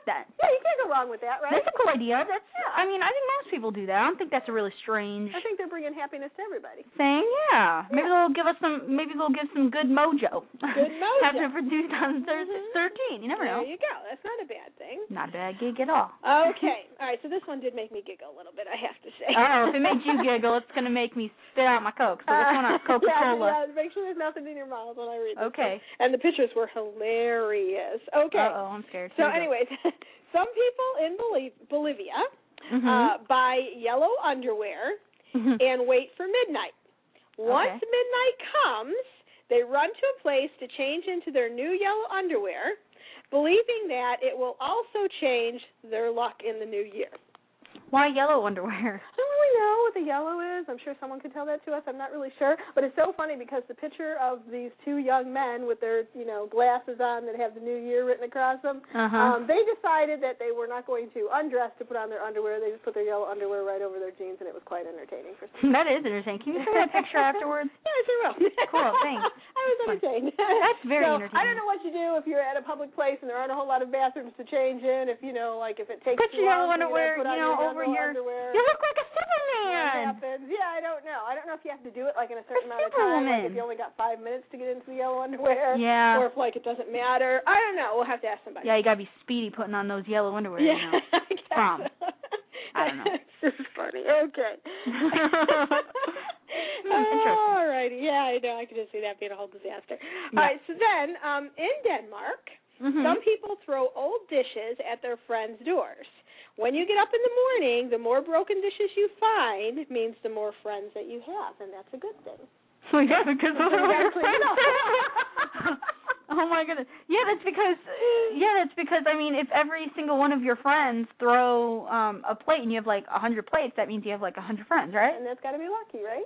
like that. Yeah, you can't go wrong with that, right? That's a cool idea. I think most people do that. I don't think that's a really strange I think they're bringing happiness to everybody. thing. Yeah. Maybe they'll give some good mojo. Good mojo. Have it produced on 13. You never know. There you go. That's not a bad thing. Not a bad gig at all. Okay. All right, so this one did make me giggle a little bit, I have to say. Oh, if it makes you giggle, it's going to make me spit out my Coke. So which one? Coca-Cola. Yeah, make sure there's nothing in your mouth when I read this. Okay. One. And the pictures were hilarious. Okay. Uh-oh, I'm scared. So anyways, some people in Bolivia buy yellow underwear and wait for midnight. Once midnight comes, they run to a place to change into their new yellow underwear, believing that it will also change their luck in the new year. Why yellow underwear? I don't really know what the yellow is. I'm sure someone could tell that to us. I'm not really sure. But it's so funny because the picture of these two young men with their, glasses on that have the New Year written across them, they decided that they were not going to undress to put on their underwear. They just put their yellow underwear right over their jeans, and it was quite entertaining for some. That is entertaining. Can you send me that picture afterwards? Yeah, I sure will. Cool, thanks. I was entertained. That's very entertaining. I don't know what you do if you're at a public place and there aren't a whole lot of bathrooms to change in. If if it takes put too your long, underwear, over your underwear. You look like a Superman. What happens? Yeah, I don't know. I don't know if you have to do it like in a certain amount of time. Like if you only got 5 minutes to get into the yellow underwear. Yeah. Or if it doesn't matter. I don't know. We'll have to ask somebody. Yeah, you gotta be speedy putting on those yellow underwear. Yeah, I guess. I don't know. This is funny. Okay. All righty. Yeah, I know. I can just see that being a whole disaster. Yeah. All right. So then, in Denmark, some people throw old dishes at their friends' doors. When you get up in the morning, the more broken dishes you find means the more friends that you have, and that's a good thing. Oh, yeah, because you gotta clean it up. Oh my goodness. Yeah, that's because if every single one of your friends throw a plate and you have 100 plates, that means you have 100 friends, right? And that's got to be lucky, right?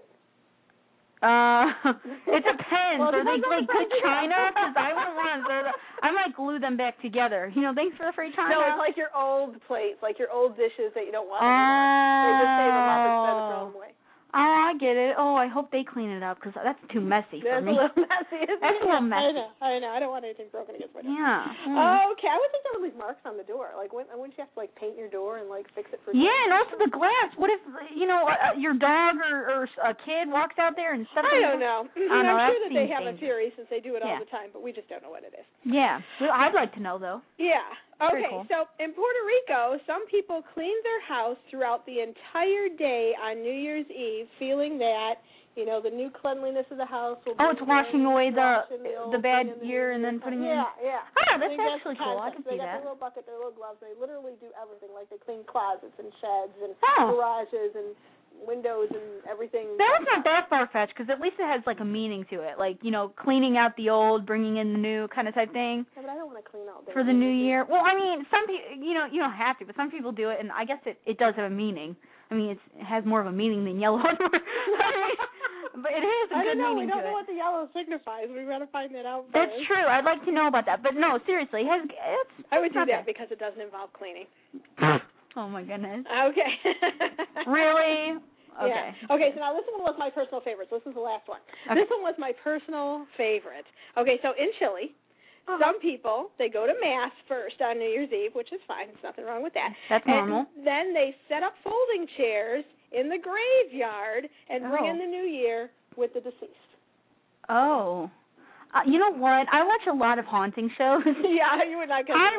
It depends. Well, Are they good china? Because I wouldn't want to. I might glue them back together. Thanks for the free china. No, it's like your old plates, like your old dishes that you don't want anymore. They just save them up instead of throwing them away. Oh, I get it. Oh, I hope they clean it up because that's too messy for me. That's a little messy, isn't it? That's a little messy. I know. I don't want anything broken against my door. Yeah. Okay, I would think that would leave marks on the door. Wouldn't you have to paint your door and fix it for? Yeah, and also the glass. What if your dog or a kid walks out there and stuff? I don't know. I'm sure that they have dangerous. a theory since they do it all the time, but we just don't know what it is. Yeah, well, I'd like to know though. Yeah. Okay, cool. So in Puerto Rico, some people clean their house throughout the entire day on New Year's Eve, feeling that, the new cleanliness of the house will it's washing away the bad year and then putting in. Yeah. Oh, that's actually cool. I can see that. They got that. their little bucket, their little gloves. They literally do everything. They clean closets and sheds and garages and windows and everything. That's not that far-fetched because at least it has a meaning to it, cleaning out the old, bringing in the new kind of type thing. Yeah, but I don't want to clean all day for the new year. Well, I mean, some people, you don't have to, but some people do it, and I guess it does have a meaning. I mean, it has more of a meaning than yellow underwear. But it has a good meaning to it. We don't know what the yellow signifies. We've got to find that out first. That's true. I'd like to know about that. But no, seriously, I would do that because it doesn't involve cleaning. Oh my goodness. Okay. Really? Okay. Yeah. Okay, so now this one was my personal favorite. So this is the last one. Okay. This one was my personal favorite. Okay, so in Chile, some people, they go to Mass first on New Year's Eve, which is fine. There's nothing wrong with that. That's normal. And then they set up folding chairs in the graveyard and bring in the new year with the deceased. Oh. You know what? I watch a lot of haunting shows. Yeah, you would not get I'm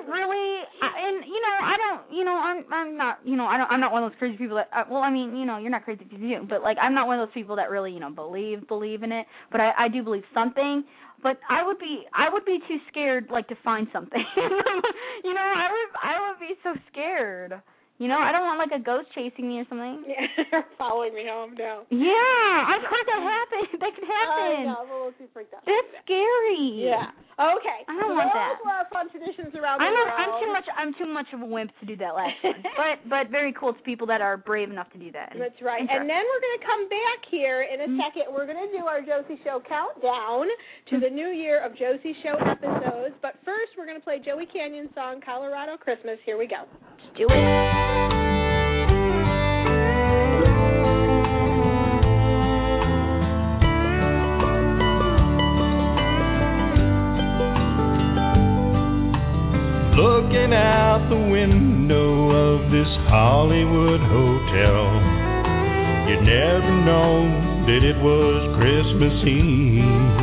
not one of those crazy people that, you're not crazy if you do, but, I'm not one of those people that really, believe in it, but I do believe something, but I would be too scared, to find something. I would be so scared. I don't want a ghost chasing me or something. Yeah, following me home now. Yeah, I've heard that happen. That could happen. I know, I'm a little too freaked out. That's scary. Yeah. Okay. I don't want that. Those were our fun traditions around the world. I'm too much of a wimp to do that last one. But very cool to people that are brave enough to do that. That's right. And then we're going to come back here in a second. We're going to do our Josie Show countdown to the new year of Josie Show episodes. But first, we're going to play Joey Canyon's song, Colorado Christmas. Here we go. Let's do it. Looking out the of this Hollywood hotel. You'd never know that it was Christmas Eve.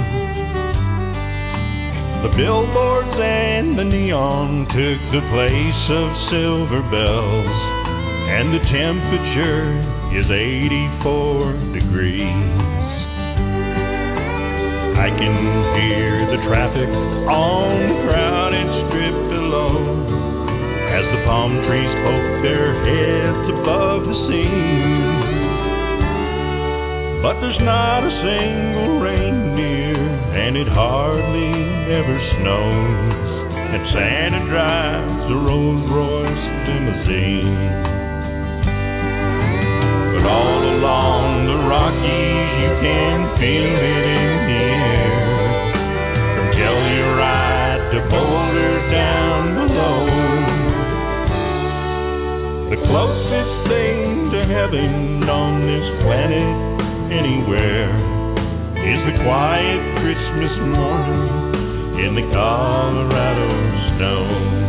The billboards and the neon took the place of silver bells, and the temperature is 84 degrees. I can hear the traffic on the crowded strip below as the palm trees poke their heads above the scene. But there's not a single reindeer, and it hardly ever snows, and Santa drives a Rolls-Royce limousine. But all along the Rockies you can feel it in the air, from Telluride to Boulder down below. The closest thing to heaven on this planet anywhere is the quiet Christmas morning in the Colorado snow.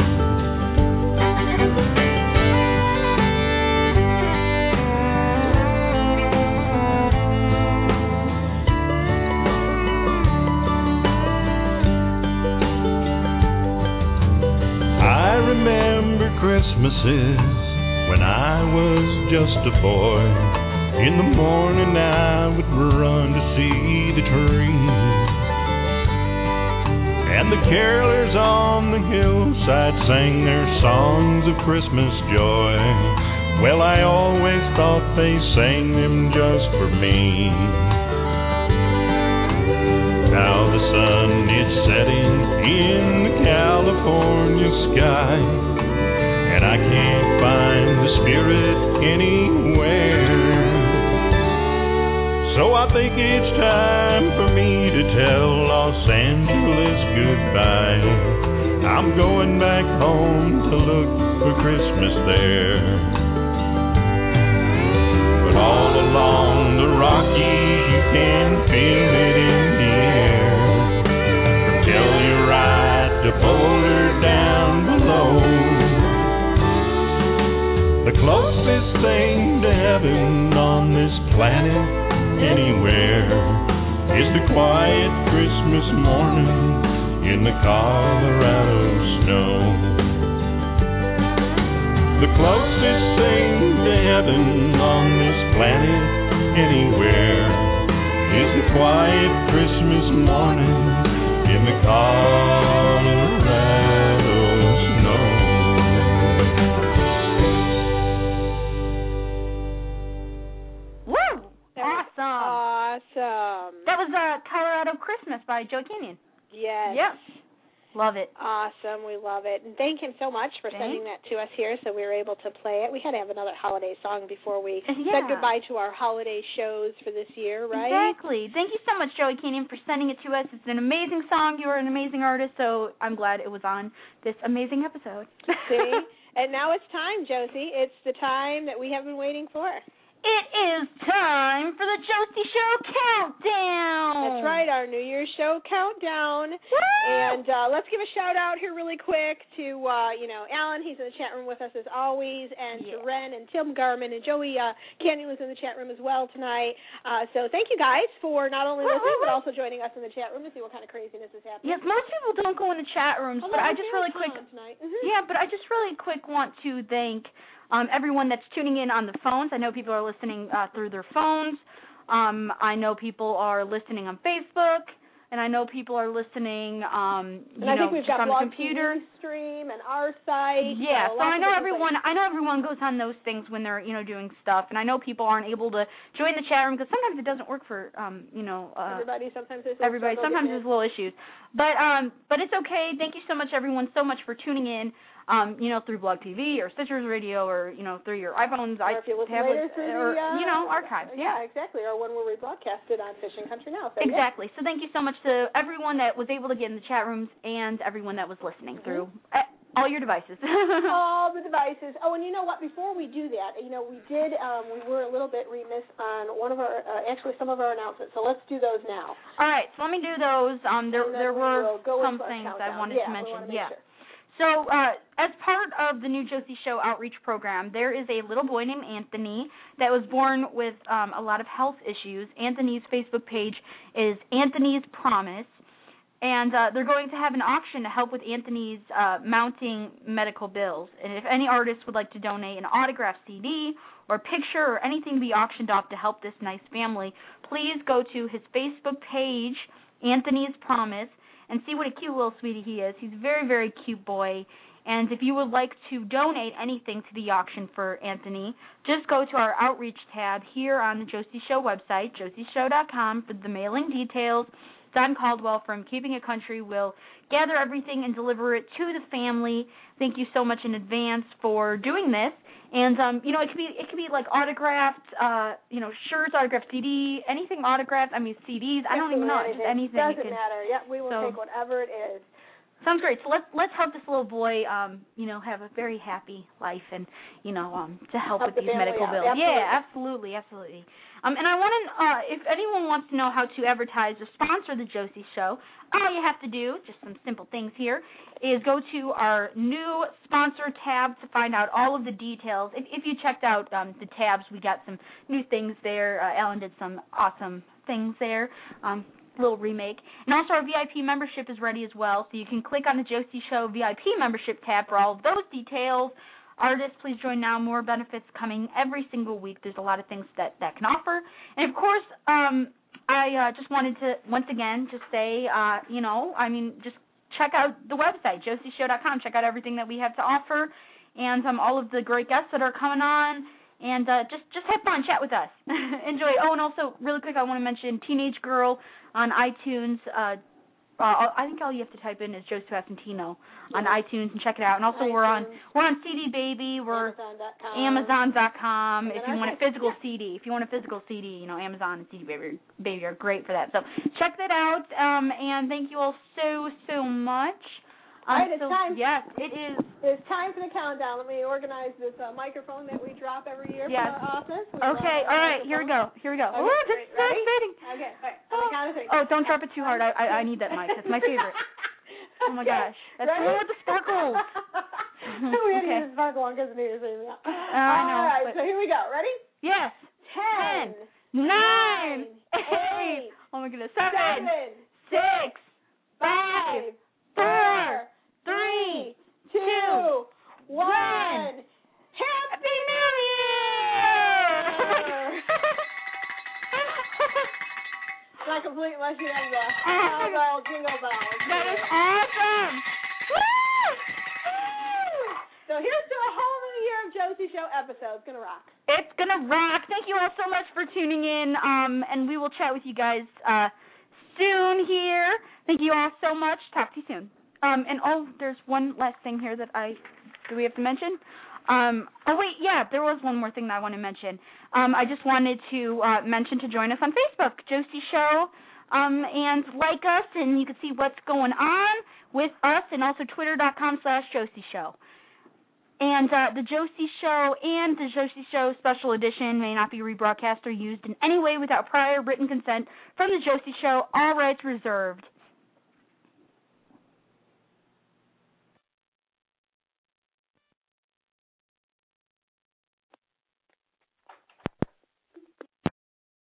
I remember Christmases when I was just a boy. In the morning I would run to see the tree, and the carolers on the hillside sang their songs of Christmas joy. Well, I always thought they sang them just for me. Now the sun is setting in the California sky, and I can't find the spirit anywhere. So I think it's time for me to tell Los Angeles goodbye. I'm going back home to look for Christmas there. But all along the Rockies you can feel it in the air, from Telluride to Boulder down below. The closest thing to heaven on this planet anywhere is the quiet Christmas morning in the Colorado snow. The closest thing to heaven on this planet anywhere is the quiet Christmas morning in the Colorado snow. Woo! Awesome. That was Colorado Christmas by Joe Canyon. Yes. Yep. Love it. Awesome. We love it. And thank him so much for sending that to us here so we were able to play it. We had to have another holiday song before we said goodbye to our holiday shows for this year, right? Exactly. Thank you so much, Joey Canyon, for sending it to us. It's an amazing song. You are an amazing artist, so I'm glad it was on this amazing episode. See? And now it's time, Josie. It's the time that we have been waiting for. It is time for the Josie Show Countdown. That's right, our New Year's Show Countdown. Woo! And let's give a shout-out here really quick to, Alan. He's in the chat room with us as always, and to Ren and Tim Garman, and Joey Canyon was in the chat room as well tonight. So thank you guys for not only listening, but also joining us in the chat room to see what kind of craziness is happening. Yes, most people don't go into chat rooms, but I just really quick want to thank everyone that's tuning in on the phones. I know people are listening through their phones. I know people are listening on Facebook, and I know people are listening, I think we've got on the Blog computer. TV Stream and our site. Yeah, so I know everyone goes on those things when they're doing stuff, and I know people aren't able to join the chat room because sometimes it doesn't work for everybody. Sometimes there's there's little issues, but it's okay. Thank you so much, everyone, so much for tuning in. Through Blog TV or Stitcher's Radio or, through your iPhones, or if you listen later through the, archives. Yeah, exactly, or when we're rebroadcasted on Fishing Country Now. So, exactly. So thank you so much to everyone that was able to get in the chat rooms and everyone that was listening through all your devices. All the devices. Oh, and you know what? Before we do that, we were a little bit remiss on one of our, some of our announcements. So let's do those now. All right, so let me do those. There were some things I wanted to mention. Sure. So, as part of the new Josie Show outreach program, there is a little boy named Anthony that was born with a lot of health issues. Anthony's Facebook page is Anthony's Promise, and they're going to have an auction to help with Anthony's mounting medical bills. And if any artist would like to donate an autographed CD or picture or anything to be auctioned off to help this nice family, please go to his Facebook page, Anthony's Promise, and see what a cute little sweetie he is. He's a very, very cute boy. And if you would like to donate anything to the auction for Anthony, just go to our outreach tab here on the Josie Show website, josieshow.com, for the mailing details. Don Caldwell from Keeping It Country will gather everything and deliver it to the family. Thank you so much in advance for doing this. And it could be like autographed, shirts, autographed CD, anything autographed. I mean CDs. I don't even know. Just anything. Doesn't matter. Yeah, we will take whatever it is. Sounds great. So let's help this little boy, have a very happy life and, to help with these medical bills. Absolutely. Yeah, absolutely. And I want to, if anyone wants to know how to advertise or sponsor the Josie Show, all you have to do, just some simple things here, is go to our new sponsor tab to find out all of the details. If you checked out the tabs, we got some new things there. Alan did some awesome things there. Little remake. And also our VIP membership is ready as well, so you can click on the Josie Show VIP membership tab for all of those details. Artists, please join now. More benefits coming every single week. There's a lot of things that can offer. And, of course, I just wanted to, once again, just say, just check out the website, josieshow.com. Check out everything that we have to offer and all of the great guests that are coming on. And just have fun, chat with us. Enjoy. Oh, and also, really quick, I want to mention Teenage Girl on iTunes. I think all you have to type in is Joe Santino on iTunes and check it out. And also, we're on CD Baby. We're Amazon.com. If you want a physical CD, Amazon and CD Baby are great for that. So check that out. And thank you all so much. All right, it's time. Yes, it is. It's time for the countdown. Let me organize this microphone that we drop every year from our office. Okay, all right, here we go. Okay, Oh, this is so exciting. Okay, all right. On the count of three. Oh, don't drop it too hard. I need that mic. That's my favorite. Oh, my gosh. That's the one with the sparkles. We had to use the sparkle one because it needed to see me out. I know. All right, so here we go. Ready? Yes. 10, 9, 8. Oh, my goodness. 7, 6, 5, 4, 3, 2, 1. Happy New Year! It's not complete unless you have the cowbell jingle bells. That is awesome! Woo! So here's to a whole new year of Josie Show episodes. It's gonna rock. It's gonna rock. Thank you all so much for tuning in. And we will chat with you guys soon here. Thank you all so much. Talk to you soon. There's one last thing here that do we have to mention? There was one more thing that I want to mention. I just wanted to mention to join us on Facebook, Josie Show, and like us, and you can see what's going on with us, and also twitter.com/Josie Show. And the Josie Show and the Josie Show Special Edition may not be rebroadcast or used in any way without prior written consent from the Josie Show, all rights reserved.